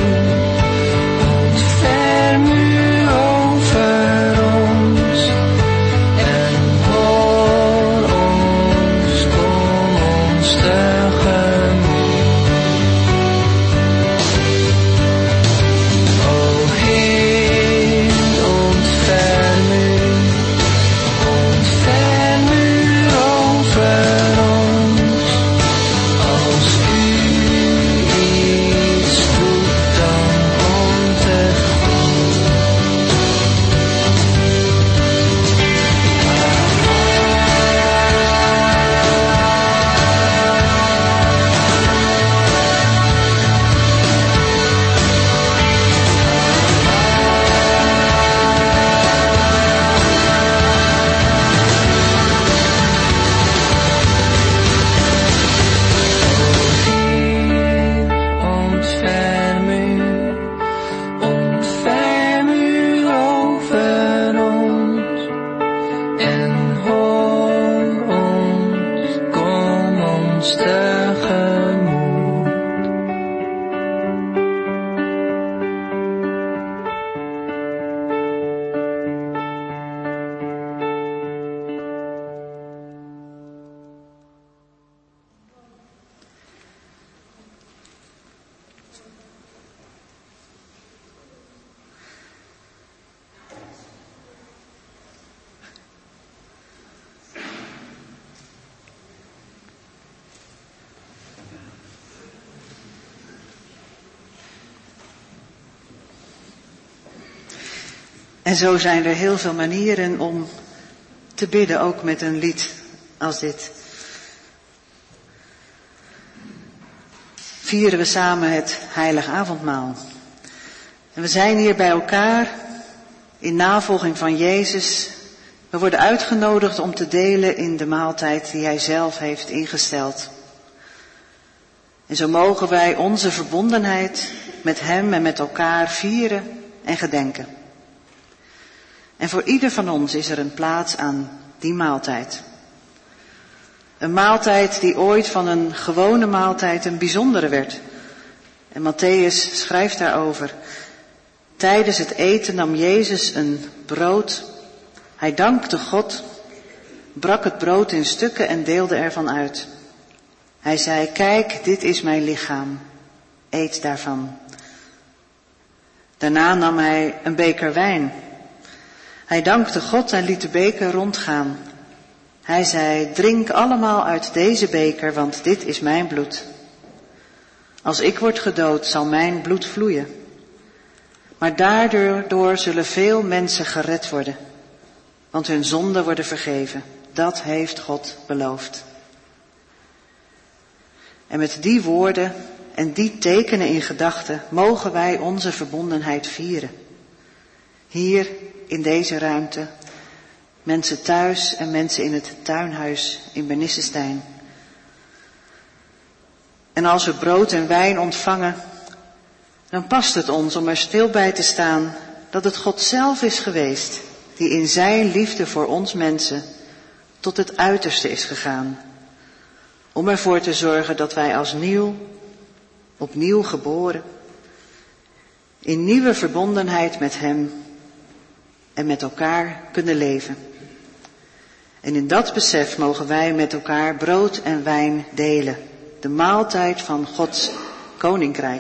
ontferm u over ons. En hoor ons, kom ons tegemoet. O Heer, ontferm u, ontferm u over ons. Als u iets doet, dan komt het goed. Ontferm u, ontferm u over ons. En hoor ons, kom ons tegemoet. En zo zijn er heel veel manieren om te bidden, ook met een lied als dit. Vieren we samen het heilige avondmaal. En we zijn hier bij elkaar in navolging van Jezus. We worden uitgenodigd om te delen in de maaltijd die Hij zelf heeft ingesteld. En zo mogen wij onze verbondenheid met Hem en met elkaar vieren en gedenken. En voor ieder van ons is er een plaats aan die maaltijd. Een maaltijd die ooit van een gewone maaltijd een bijzondere werd. En Mattheüs schrijft daarover. Tijdens het eten nam Jezus een brood. Hij dankte God, brak het brood in stukken en deelde ervan uit. Hij zei, kijk, dit is mijn lichaam. Eet daarvan. Daarna nam hij een beker wijn. Hij dankte God en liet de beker rondgaan. Hij zei, drink allemaal uit deze beker, want dit is mijn bloed. Als ik word gedood, zal mijn bloed vloeien. Maar daardoor zullen veel mensen gered worden, want hun zonden worden vergeven. Dat heeft God beloofd. En met die woorden en die tekenen in gedachten mogen wij onze verbondenheid vieren. Hier in deze ruimte, mensen thuis en mensen in het tuinhuis in Benissestein. En als we brood en wijn ontvangen, dan past het ons om er stil bij te staan dat het God zelf is geweest die in zijn liefde voor ons mensen tot het uiterste is gegaan. Om ervoor te zorgen dat wij als nieuw, opnieuw geboren, in nieuwe verbondenheid met hem en met elkaar kunnen leven. En in dat besef mogen wij met elkaar brood en wijn delen. De maaltijd van Gods koninkrijk.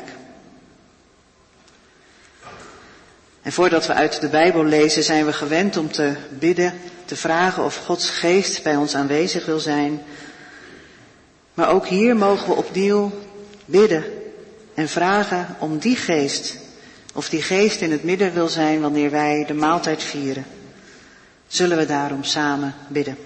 En voordat we uit de Bijbel lezen zijn we gewend om te bidden, te vragen of Gods geest bij ons aanwezig wil zijn. Maar ook hier mogen we opnieuw bidden en vragen om die geest, of die geest in het midden wil zijn wanneer wij de maaltijd vieren. Zullen we daarom samen bidden.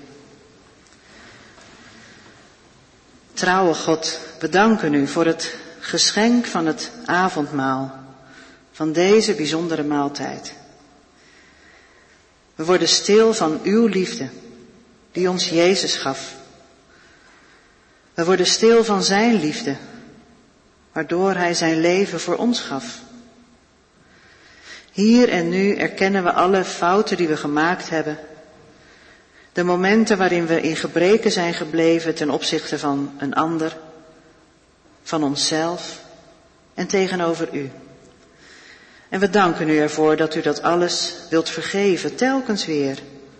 Trouwe God, we danken u voor het geschenk van het avondmaal, van deze bijzondere maaltijd. We worden stil van uw liefde, die ons Jezus gaf. We worden stil van zijn liefde, waardoor hij zijn leven voor ons gaf. Hier en nu erkennen we alle fouten die we gemaakt hebben. De momenten waarin we in gebreken zijn gebleven ten opzichte van een ander, van onszelf en tegenover u. En we danken u ervoor dat u dat alles wilt vergeven, telkens weer.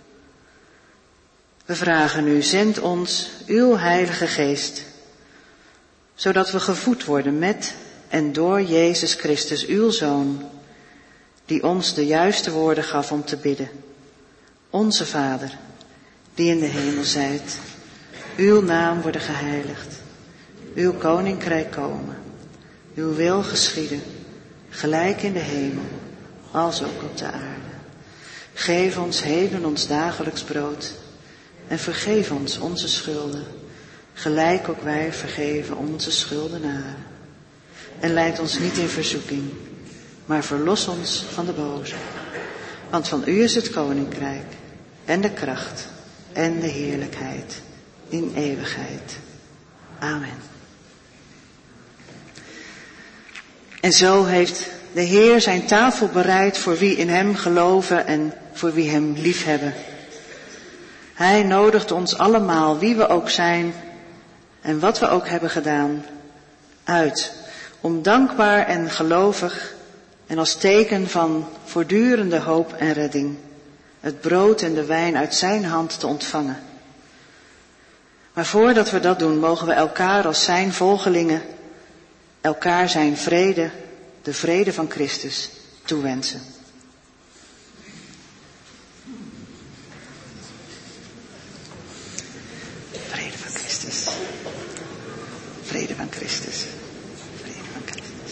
We vragen u, zend ons uw Heilige Geest, zodat we gevoed worden met en door Jezus Christus, uw Zoon, die ons de juiste woorden gaf om te bidden. Onze Vader, die in de hemel zijt, uw naam worden geheiligd, uw koninkrijk komen, uw wil geschieden, gelijk in de hemel, als ook op de aarde. Geef ons heden ons dagelijks brood en vergeef ons onze schulden, gelijk ook wij vergeven onze schuldenaren. En leid ons niet in verzoeking, maar verlos ons van de boze. Want van u is het koninkrijk en de kracht en de heerlijkheid in eeuwigheid. Amen. En zo heeft de Heer zijn tafel bereid voor wie in hem geloven en voor wie hem liefhebben. Hij nodigt ons allemaal, wie we ook zijn en wat we ook hebben gedaan, uit om dankbaar en gelovig en als teken van voortdurende hoop en redding het brood en de wijn uit zijn hand te ontvangen. Maar voordat we dat doen, mogen we elkaar als zijn volgelingen, elkaar zijn vrede, de vrede van Christus, toewensen. Vrede van Christus. Vrede van Christus. Vrede van Christus.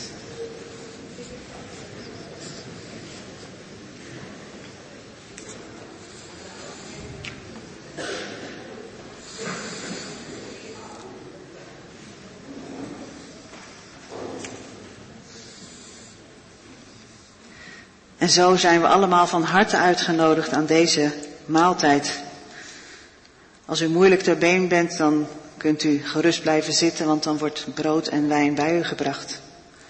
En zo zijn we allemaal van harte uitgenodigd aan deze maaltijd. Als u moeilijk ter been bent, dan kunt u gerust blijven zitten, want dan wordt brood en wijn bij u gebracht.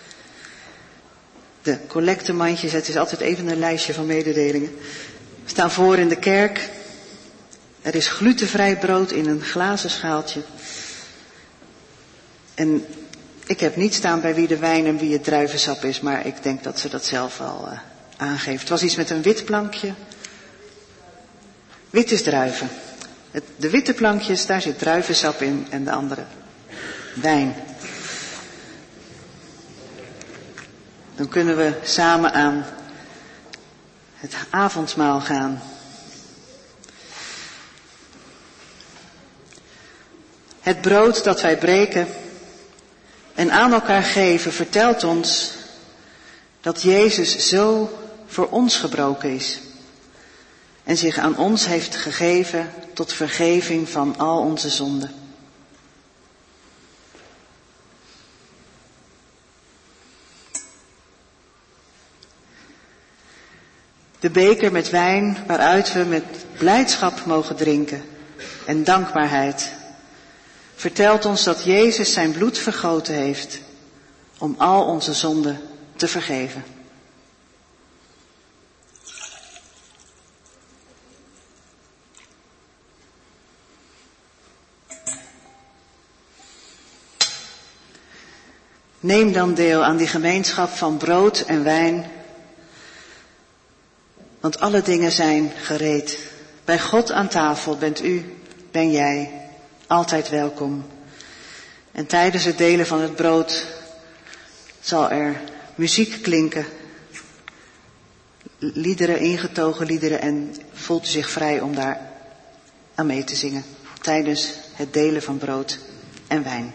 De collectemandjes, het is altijd even een lijstje van mededelingen, staan voor in de kerk. Er is glutenvrij brood in een glazen schaaltje. En ik heb niet staan bij wie de wijn en wie het druivensap is, maar ik denk dat ze dat zelf al uh, aangeeft. Het was iets met een wit plankje. Wit is druiven. Het, de witte plankjes, daar zit druivensap in en de andere wijn. Dan kunnen we samen aan het avondmaal gaan. Het brood dat wij breken en aan elkaar geven vertelt ons dat Jezus zo voor ons gebroken is en zich aan ons heeft gegeven tot vergeving van al onze zonden. De beker met wijn waaruit we met blijdschap mogen drinken en dankbaarheid vertelt ons dat Jezus zijn bloed vergoten heeft om al onze zonden te vergeven. Neem dan deel aan die gemeenschap van brood en wijn, want alle dingen zijn gereed. Bij God aan tafel bent u, ben jij, altijd welkom. En tijdens het delen van het brood zal er muziek klinken, liederen, ingetogen liederen, en voelt u zich vrij om daar aan mee te zingen tijdens het delen van brood en wijn.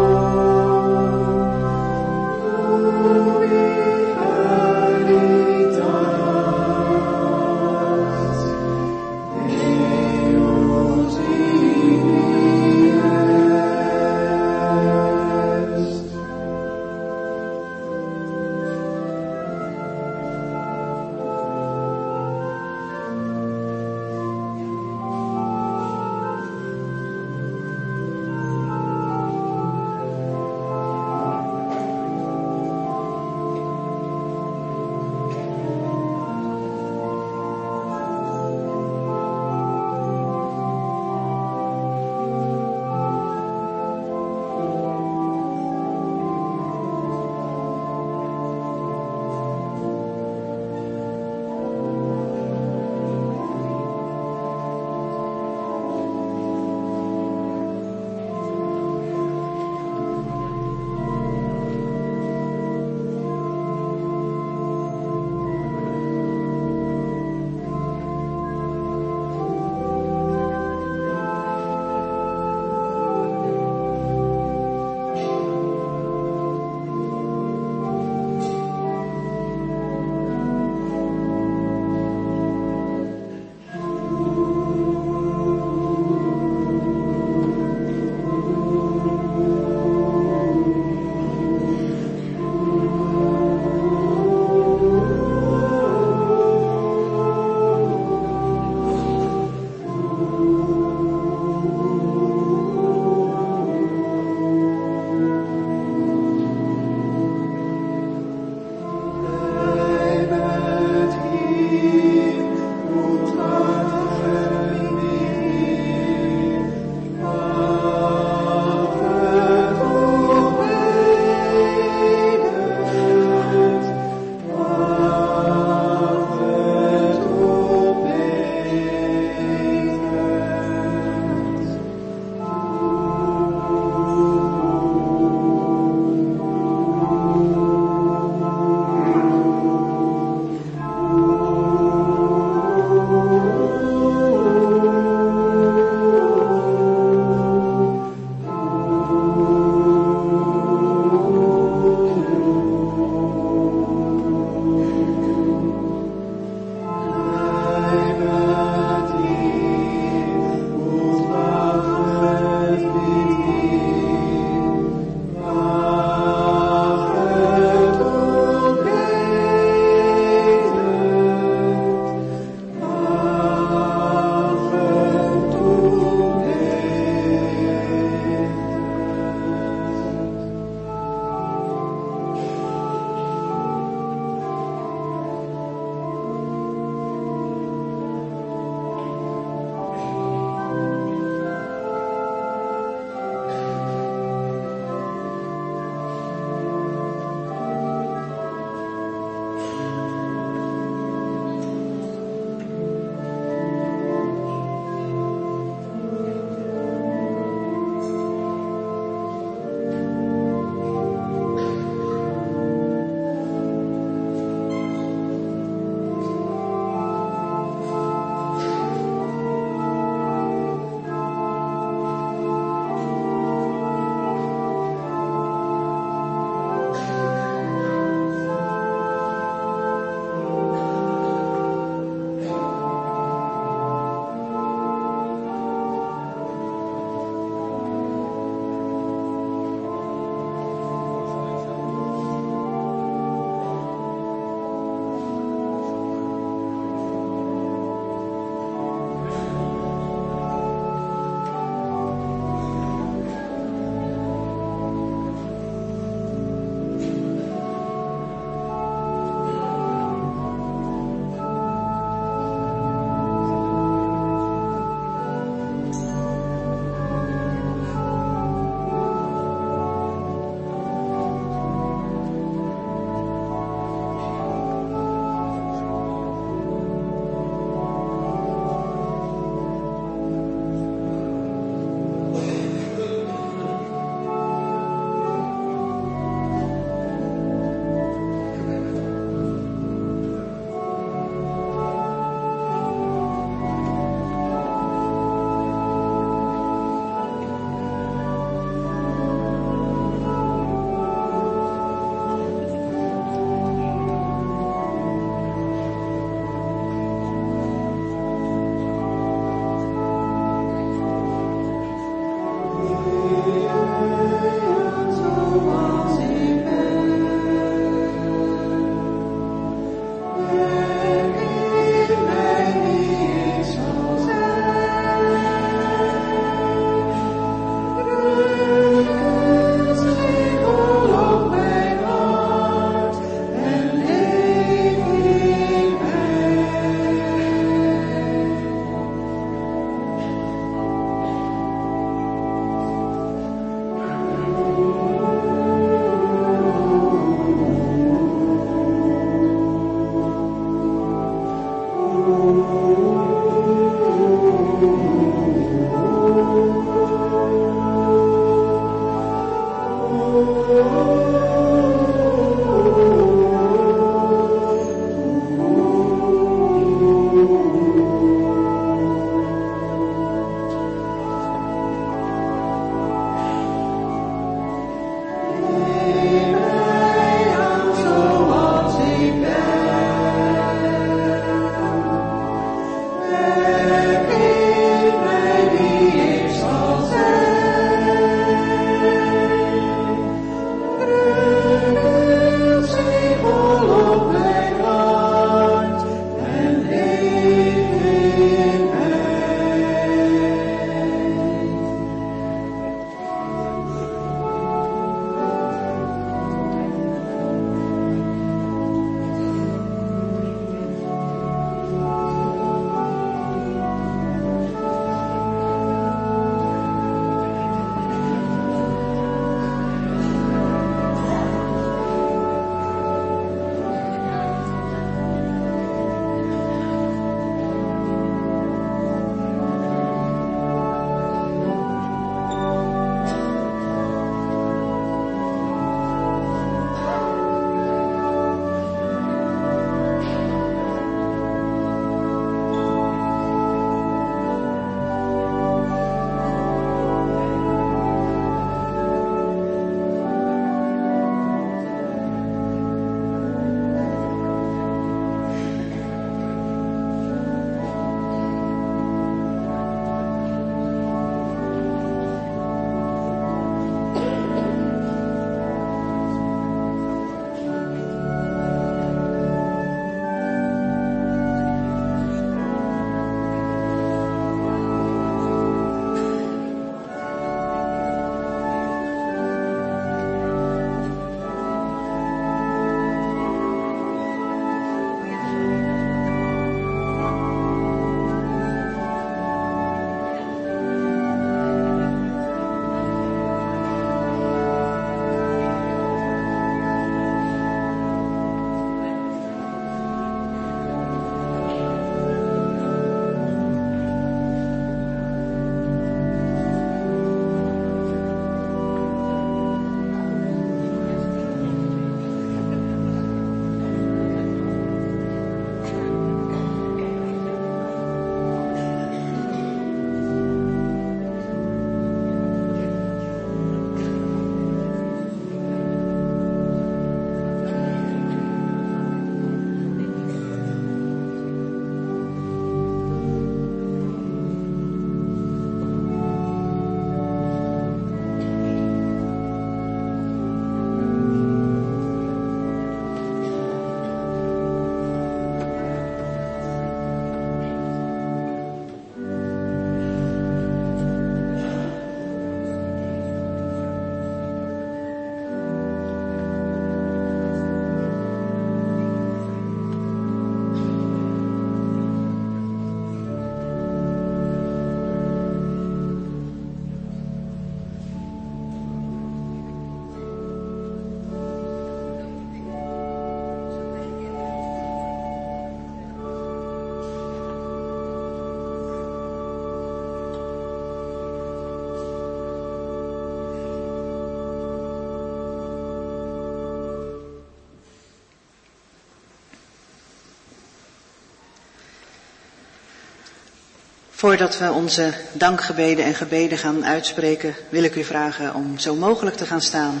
Voordat we onze dankgebeden en gebeden gaan uitspreken, wil ik u vragen om zo mogelijk te gaan staan.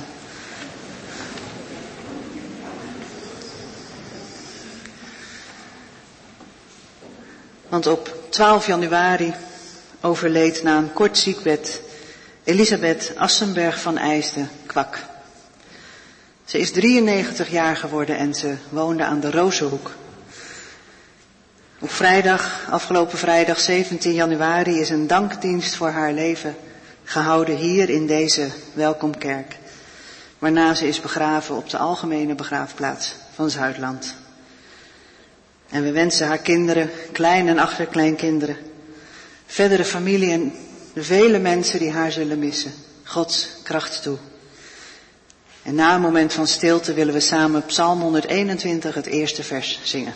Want op twaalf januari overleed na een kort ziekbed Elisabeth Assenberg van IJsden Kwak. Ze is drieënnegentig jaar geworden en ze woonde aan de Rozenhoek. Op vrijdag, afgelopen vrijdag zeventien januari, is een dankdienst voor haar leven gehouden hier in deze Welkomkerk. Waarna ze is begraven op de algemene begraafplaats van Zuidland. En we wensen haar kinderen, klein- en achterkleinkinderen, verdere familie en de vele mensen die haar zullen missen, Gods kracht toe. En na een moment van stilte willen we samen Psalm honderdeenentwintig, het eerste vers, zingen.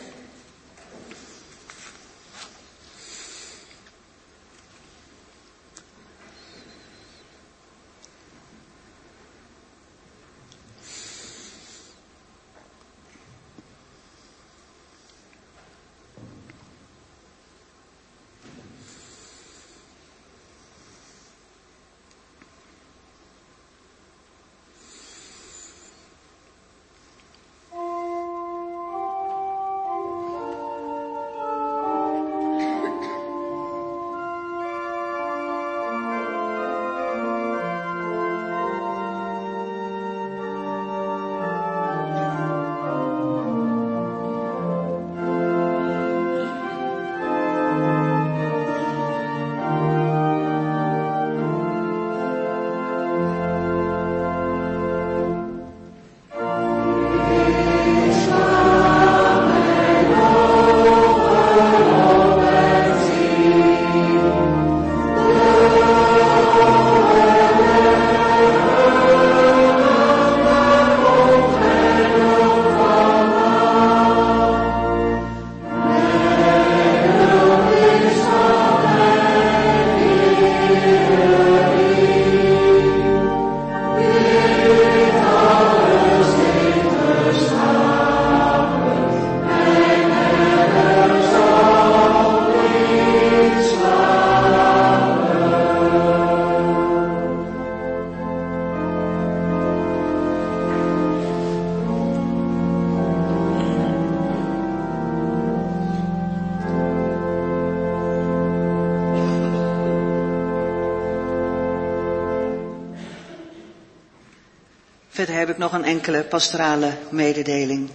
Verder heb ik nog een enkele pastorale mededeling.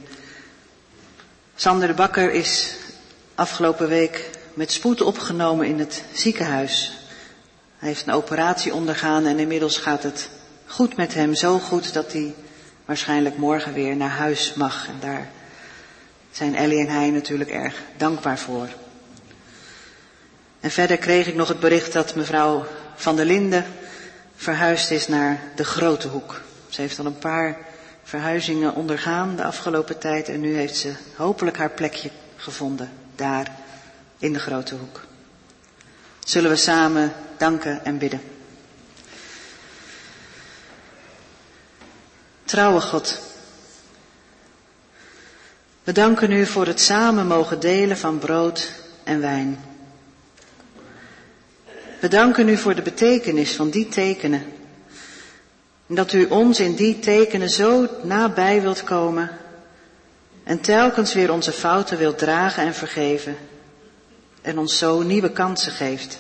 Sander de Bakker is afgelopen week met spoed opgenomen in het ziekenhuis. Hij heeft een operatie ondergaan en inmiddels gaat het goed met hem. Zo goed dat hij waarschijnlijk morgen weer naar huis mag. En daar zijn Ellie en hij natuurlijk erg dankbaar voor. En verder kreeg ik nog het bericht dat mevrouw Van der Linden verhuisd is naar de Grote Hoek. Ze heeft al een paar verhuizingen ondergaan de afgelopen tijd en nu heeft ze hopelijk haar plekje gevonden, daar in de Grote Hoek. Zullen we samen danken en bidden. Trouwe God, we danken u voor het samen mogen delen van brood en wijn. We danken u voor de betekenis van die tekenen. En dat u ons in die tekenen zo nabij wilt komen en telkens weer onze fouten wilt dragen en vergeven en ons zo nieuwe kansen geeft.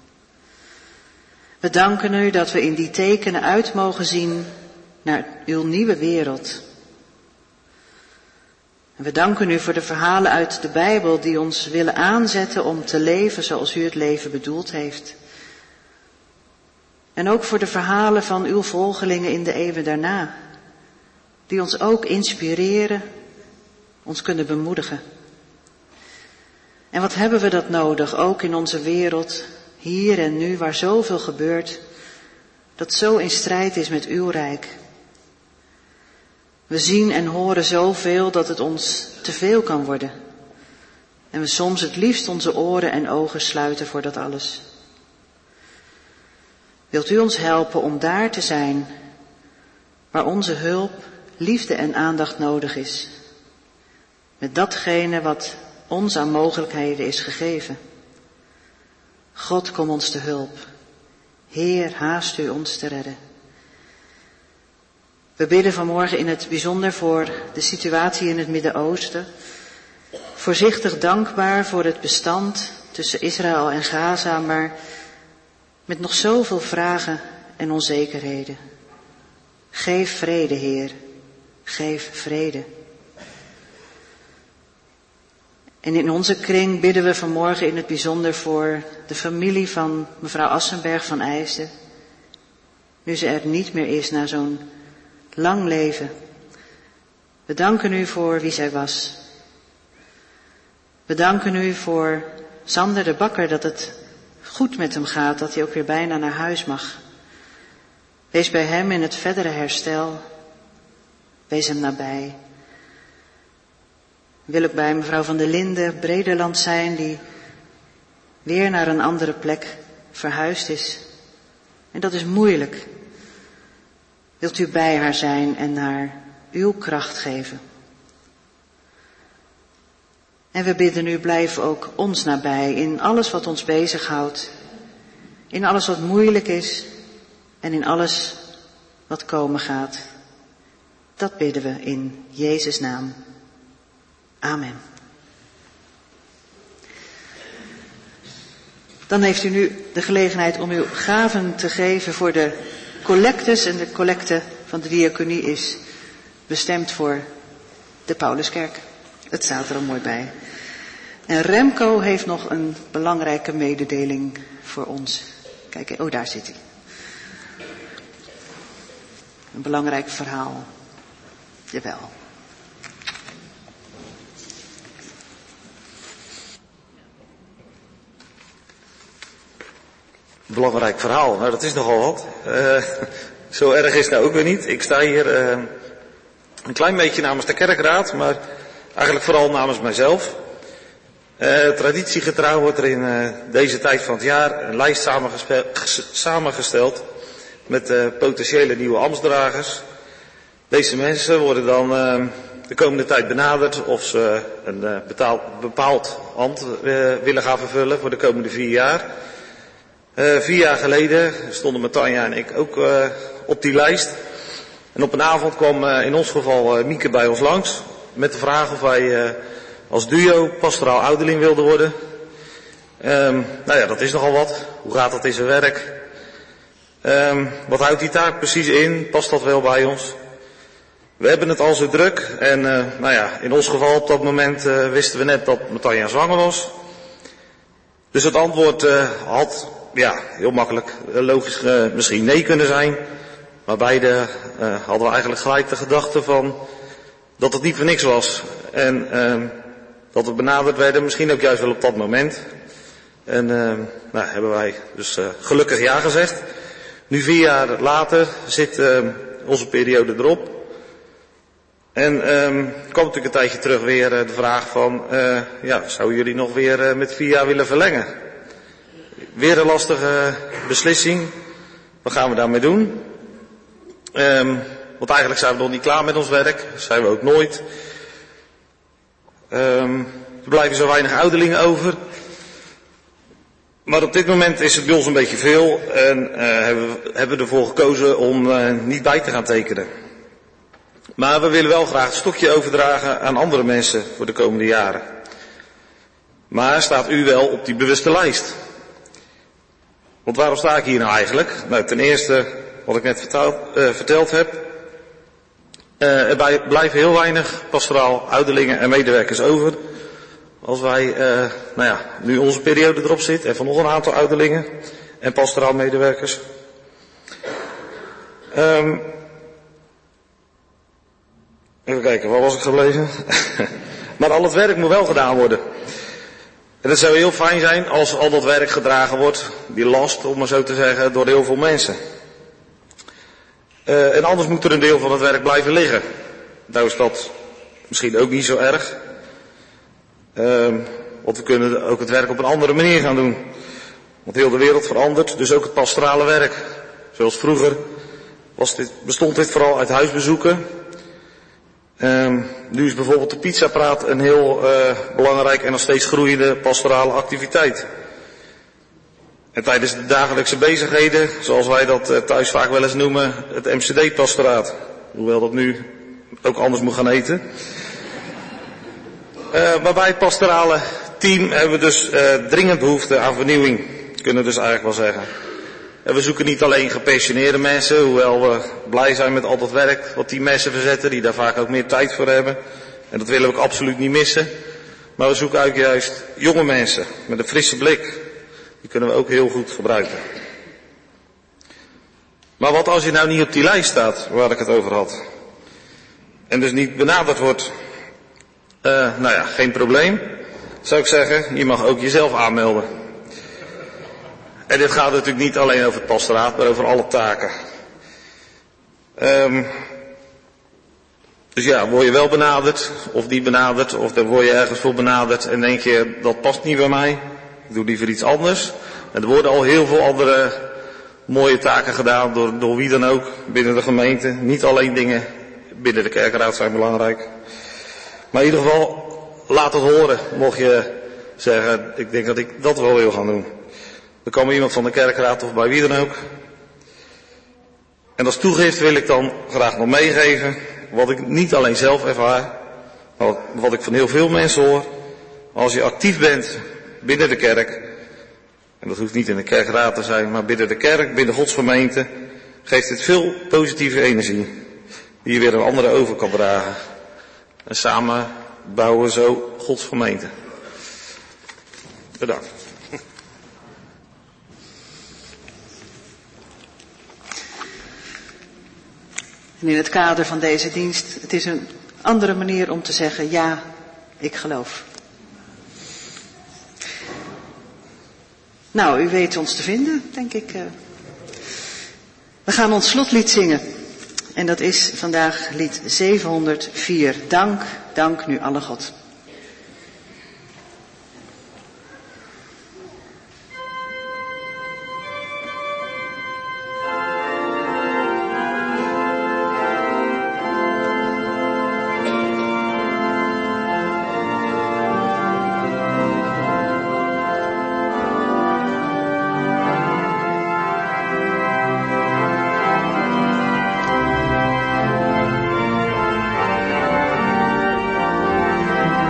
We danken u dat we in die tekenen uit mogen zien naar uw nieuwe wereld. En we danken u voor de verhalen uit de Bijbel die ons willen aanzetten om te leven zoals u het leven bedoeld heeft. En ook voor de verhalen van uw volgelingen in de eeuwen daarna, die ons ook inspireren, ons kunnen bemoedigen. En wat hebben we dat nodig, ook in onze wereld, hier en nu, waar zoveel gebeurt, dat zo in strijd is met uw rijk. We zien en horen zoveel dat het ons te veel kan worden. En we soms het liefst onze oren en ogen sluiten voor dat alles. Wilt u ons helpen om daar te zijn waar onze hulp, liefde en aandacht nodig is. Met datgene wat ons aan mogelijkheden is gegeven. God, kom ons te hulp. Heer, haast u ons te redden. We bidden vanmorgen in het bijzonder voor de situatie in het Midden-Oosten. Voorzichtig dankbaar voor het bestand tussen Israël en Gaza, maar met nog zoveel vragen en onzekerheden. Geef vrede, Heer. Geef vrede. En in onze kring bidden we vanmorgen in het bijzonder voor de familie van mevrouw Assenberg van IJsden. Nu ze er niet meer is na zo'n lang leven. We danken u voor wie zij was. We danken u voor Sander de Bakker, dat het goed met hem gaat, dat hij ook weer bijna naar huis mag. Wees bij hem in het verdere herstel. Wees hem nabij. Wil ook bij mevrouw van der Linden Brederland zijn, die weer naar een andere plek verhuisd is. En dat is moeilijk. Wilt u bij haar zijn en haar uw kracht geven? En we bidden u, blijf ook ons nabij in alles wat ons bezighoudt. In alles wat moeilijk is en in alles wat komen gaat. Dat bidden we in Jezus' naam. Amen. Dan heeft u nu de gelegenheid om uw gaven te geven voor de collectes. En de collecte van de diaconie is bestemd voor de Pauluskerk. Het staat er al mooi bij. En Remco heeft nog een belangrijke mededeling voor ons. Kijk, oh daar zit hij. Een belangrijk verhaal. Jawel. Belangrijk verhaal, nou dat is nogal wat. Uh, zo erg is het nou ook weer niet. Ik sta hier uh, een klein beetje namens de kerkraad, maar eigenlijk vooral namens mijzelf. Uh, traditiegetrouw wordt er in uh, deze tijd van het jaar een lijst samengesteld met uh, potentiële nieuwe ambtsdragers. Deze mensen worden dan uh, de komende tijd benaderd of ze een uh, betaald, bepaald ambt uh, willen gaan vervullen voor de komende vier jaar. Uh, vier jaar geleden stonden Matanja en ik ook uh, op die lijst. En op een avond kwam uh, in ons geval uh, Mieke bij ons langs met de vraag of wij uh, als duo pastoraal ouderling wilden worden. Um, nou ja, dat is nogal wat. Hoe gaat dat in zijn werk? Um, wat houdt die taak precies in? Past dat wel bij ons? We hebben het al zo druk en uh, nou ja, in ons geval op dat moment uh, wisten we net dat Matanja zwanger was. Dus het antwoord uh, had, ja, heel makkelijk, logisch uh, misschien nee kunnen zijn. Maar beide uh, hadden we eigenlijk gelijk de gedachte van dat het niet voor niks was. En uh, dat we benaderd werden, misschien ook juist wel op dat moment. En uh, nou, hebben wij dus uh, gelukkig ja gezegd. Nu vier jaar later zit uh, onze periode erop. En um, kwam natuurlijk een tijdje terug weer uh, de vraag van, uh, ja, zouden jullie nog weer uh, met vier jaar willen verlengen? Weer een lastige beslissing. Wat gaan we daarmee doen? Um, want eigenlijk zijn we nog niet klaar met ons werk. Dat zijn we ook nooit. Um, er blijven zo weinig ouderlingen over. Maar op dit moment is het bij ons een beetje veel. En uh, hebben, we, hebben we ervoor gekozen om uh, niet bij te gaan tekenen. Maar we willen wel graag het stokje overdragen aan andere mensen voor de komende jaren. Maar staat u wel op die bewuste lijst? Want waarom sta ik hier nou eigenlijk? Nou, ten eerste, wat ik net verteld, uh, verteld heb. Uh, er blijven heel weinig pastoraal ouderlingen en medewerkers over. Als wij, uh, nou ja, nu onze periode erop zit en van nog een aantal ouderlingen en pastoraal medewerkers. Um, even kijken, waar was ik gebleven? Maar al het werk moet wel gedaan worden. En het zou heel fijn zijn als al dat werk gedragen wordt, die last, om maar zo te zeggen, door heel veel mensen. Uh, en anders moet er een deel van het werk blijven liggen. Nou is dat misschien ook niet zo erg. Uh, want we kunnen ook het werk op een andere manier gaan doen. Want heel de wereld verandert, dus ook het pastorale werk. Zoals vroeger was dit, bestond dit vooral uit huisbezoeken. Uh, nu is bijvoorbeeld de pizzapraat een heel uh, belangrijk en nog steeds groeiende pastorale activiteit. En tijdens de dagelijkse bezigheden, zoals wij dat thuis vaak wel eens noemen, het M C D-pastoraat. Hoewel dat nu ook anders moet gaan heten. Uh, maar bij het pastorale team hebben we dus uh, dringend behoefte aan vernieuwing. Kunnen we dus eigenlijk wel zeggen. En we zoeken niet alleen gepassioneerde mensen, hoewel we blij zijn met al dat werk wat die mensen verzetten, die daar vaak ook meer tijd voor hebben. En dat willen we ook absoluut niet missen. Maar we zoeken ook juist jonge mensen met een frisse blik. Die kunnen we ook heel goed gebruiken. Maar wat als je nou niet op die lijst staat waar ik het over had? En dus niet benaderd wordt? Uh, nou ja, geen probleem. Zou ik zeggen, je mag ook jezelf aanmelden. En dit gaat natuurlijk niet alleen over het pastoraat, maar over alle taken. Um, dus ja, word je wel benaderd, of niet benaderd, of dan word je ergens voor benaderd en denk je, dat past niet bij mij, ik doe liever iets anders. En er worden al heel veel andere mooie taken gedaan, door, door wie dan ook, binnen de gemeente. Niet alleen dingen binnen de kerkenraad zijn belangrijk. Maar in ieder geval, laat het horen, mocht je zeggen, ik denk dat ik dat wel wil gaan doen. Er kwam iemand van de kerkraad of bij wie dan ook. En als toegift wil ik dan graag nog meegeven, wat ik niet alleen zelf ervaar, maar wat ik van heel veel mensen hoor. Als je actief bent binnen de kerk, en dat hoeft niet in de kerkraad te zijn, maar binnen de kerk, binnen Gods gemeente, geeft dit veel positieve energie, die je weer aan anderen over kan dragen. En samen bouwen we zo Gods gemeente. Bedankt. En in het kader van deze dienst, het is een andere manier om te zeggen, ja, ik geloof. Nou, u weet ons te vinden, denk ik. We gaan ons slotlied zingen. En dat is vandaag lied zevenhonderdvier. Dank, dank nu alle God. Dank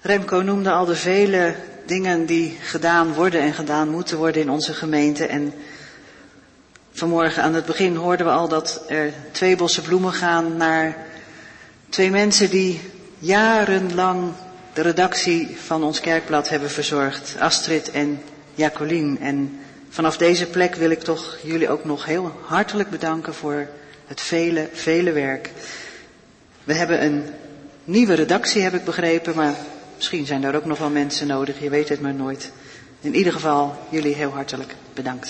Remco noemde al de vele dingen die gedaan worden en gedaan moeten worden in onze gemeente. En vanmorgen aan het begin hoorden we al dat er twee bossen bloemen gaan naar twee mensen die jarenlang de redactie van ons kerkblad hebben verzorgd. Astrid en Jacqueline. En vanaf deze plek wil ik toch jullie ook nog heel hartelijk bedanken voor het vele, vele werk. We hebben een nieuwe redactie, heb ik begrepen, maar misschien zijn er ook nog wel mensen nodig, je weet het maar nooit. In ieder geval, jullie heel hartelijk bedankt.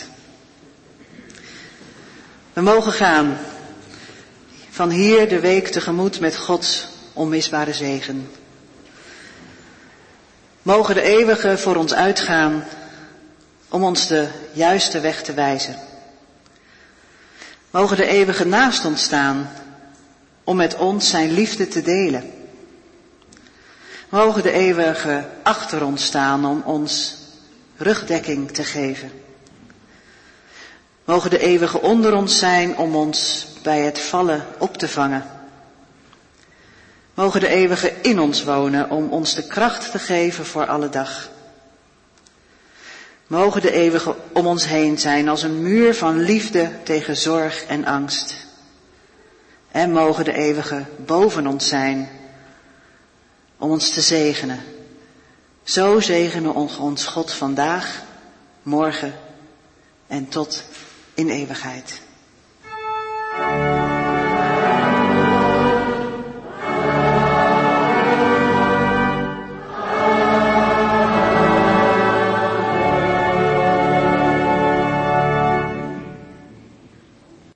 We mogen gaan van hier de week tegemoet met Gods onmisbare zegen. Mogen de eeuwige voor ons uitgaan om ons de juiste weg te wijzen. Mogen de eeuwige naast ons staan om met ons zijn liefde te delen. Mogen de eeuwige achter ons staan om ons rugdekking te geven. Mogen de eeuwige onder ons zijn om ons bij het vallen op te vangen. Mogen de eeuwige in ons wonen om ons de kracht te geven voor alle dag. Mogen de eeuwige om ons heen zijn als een muur van liefde tegen zorg en angst. En mogen de eeuwige boven ons zijn om ons te zegenen. Zo zegenen ons God vandaag, morgen en tot in eeuwigheid.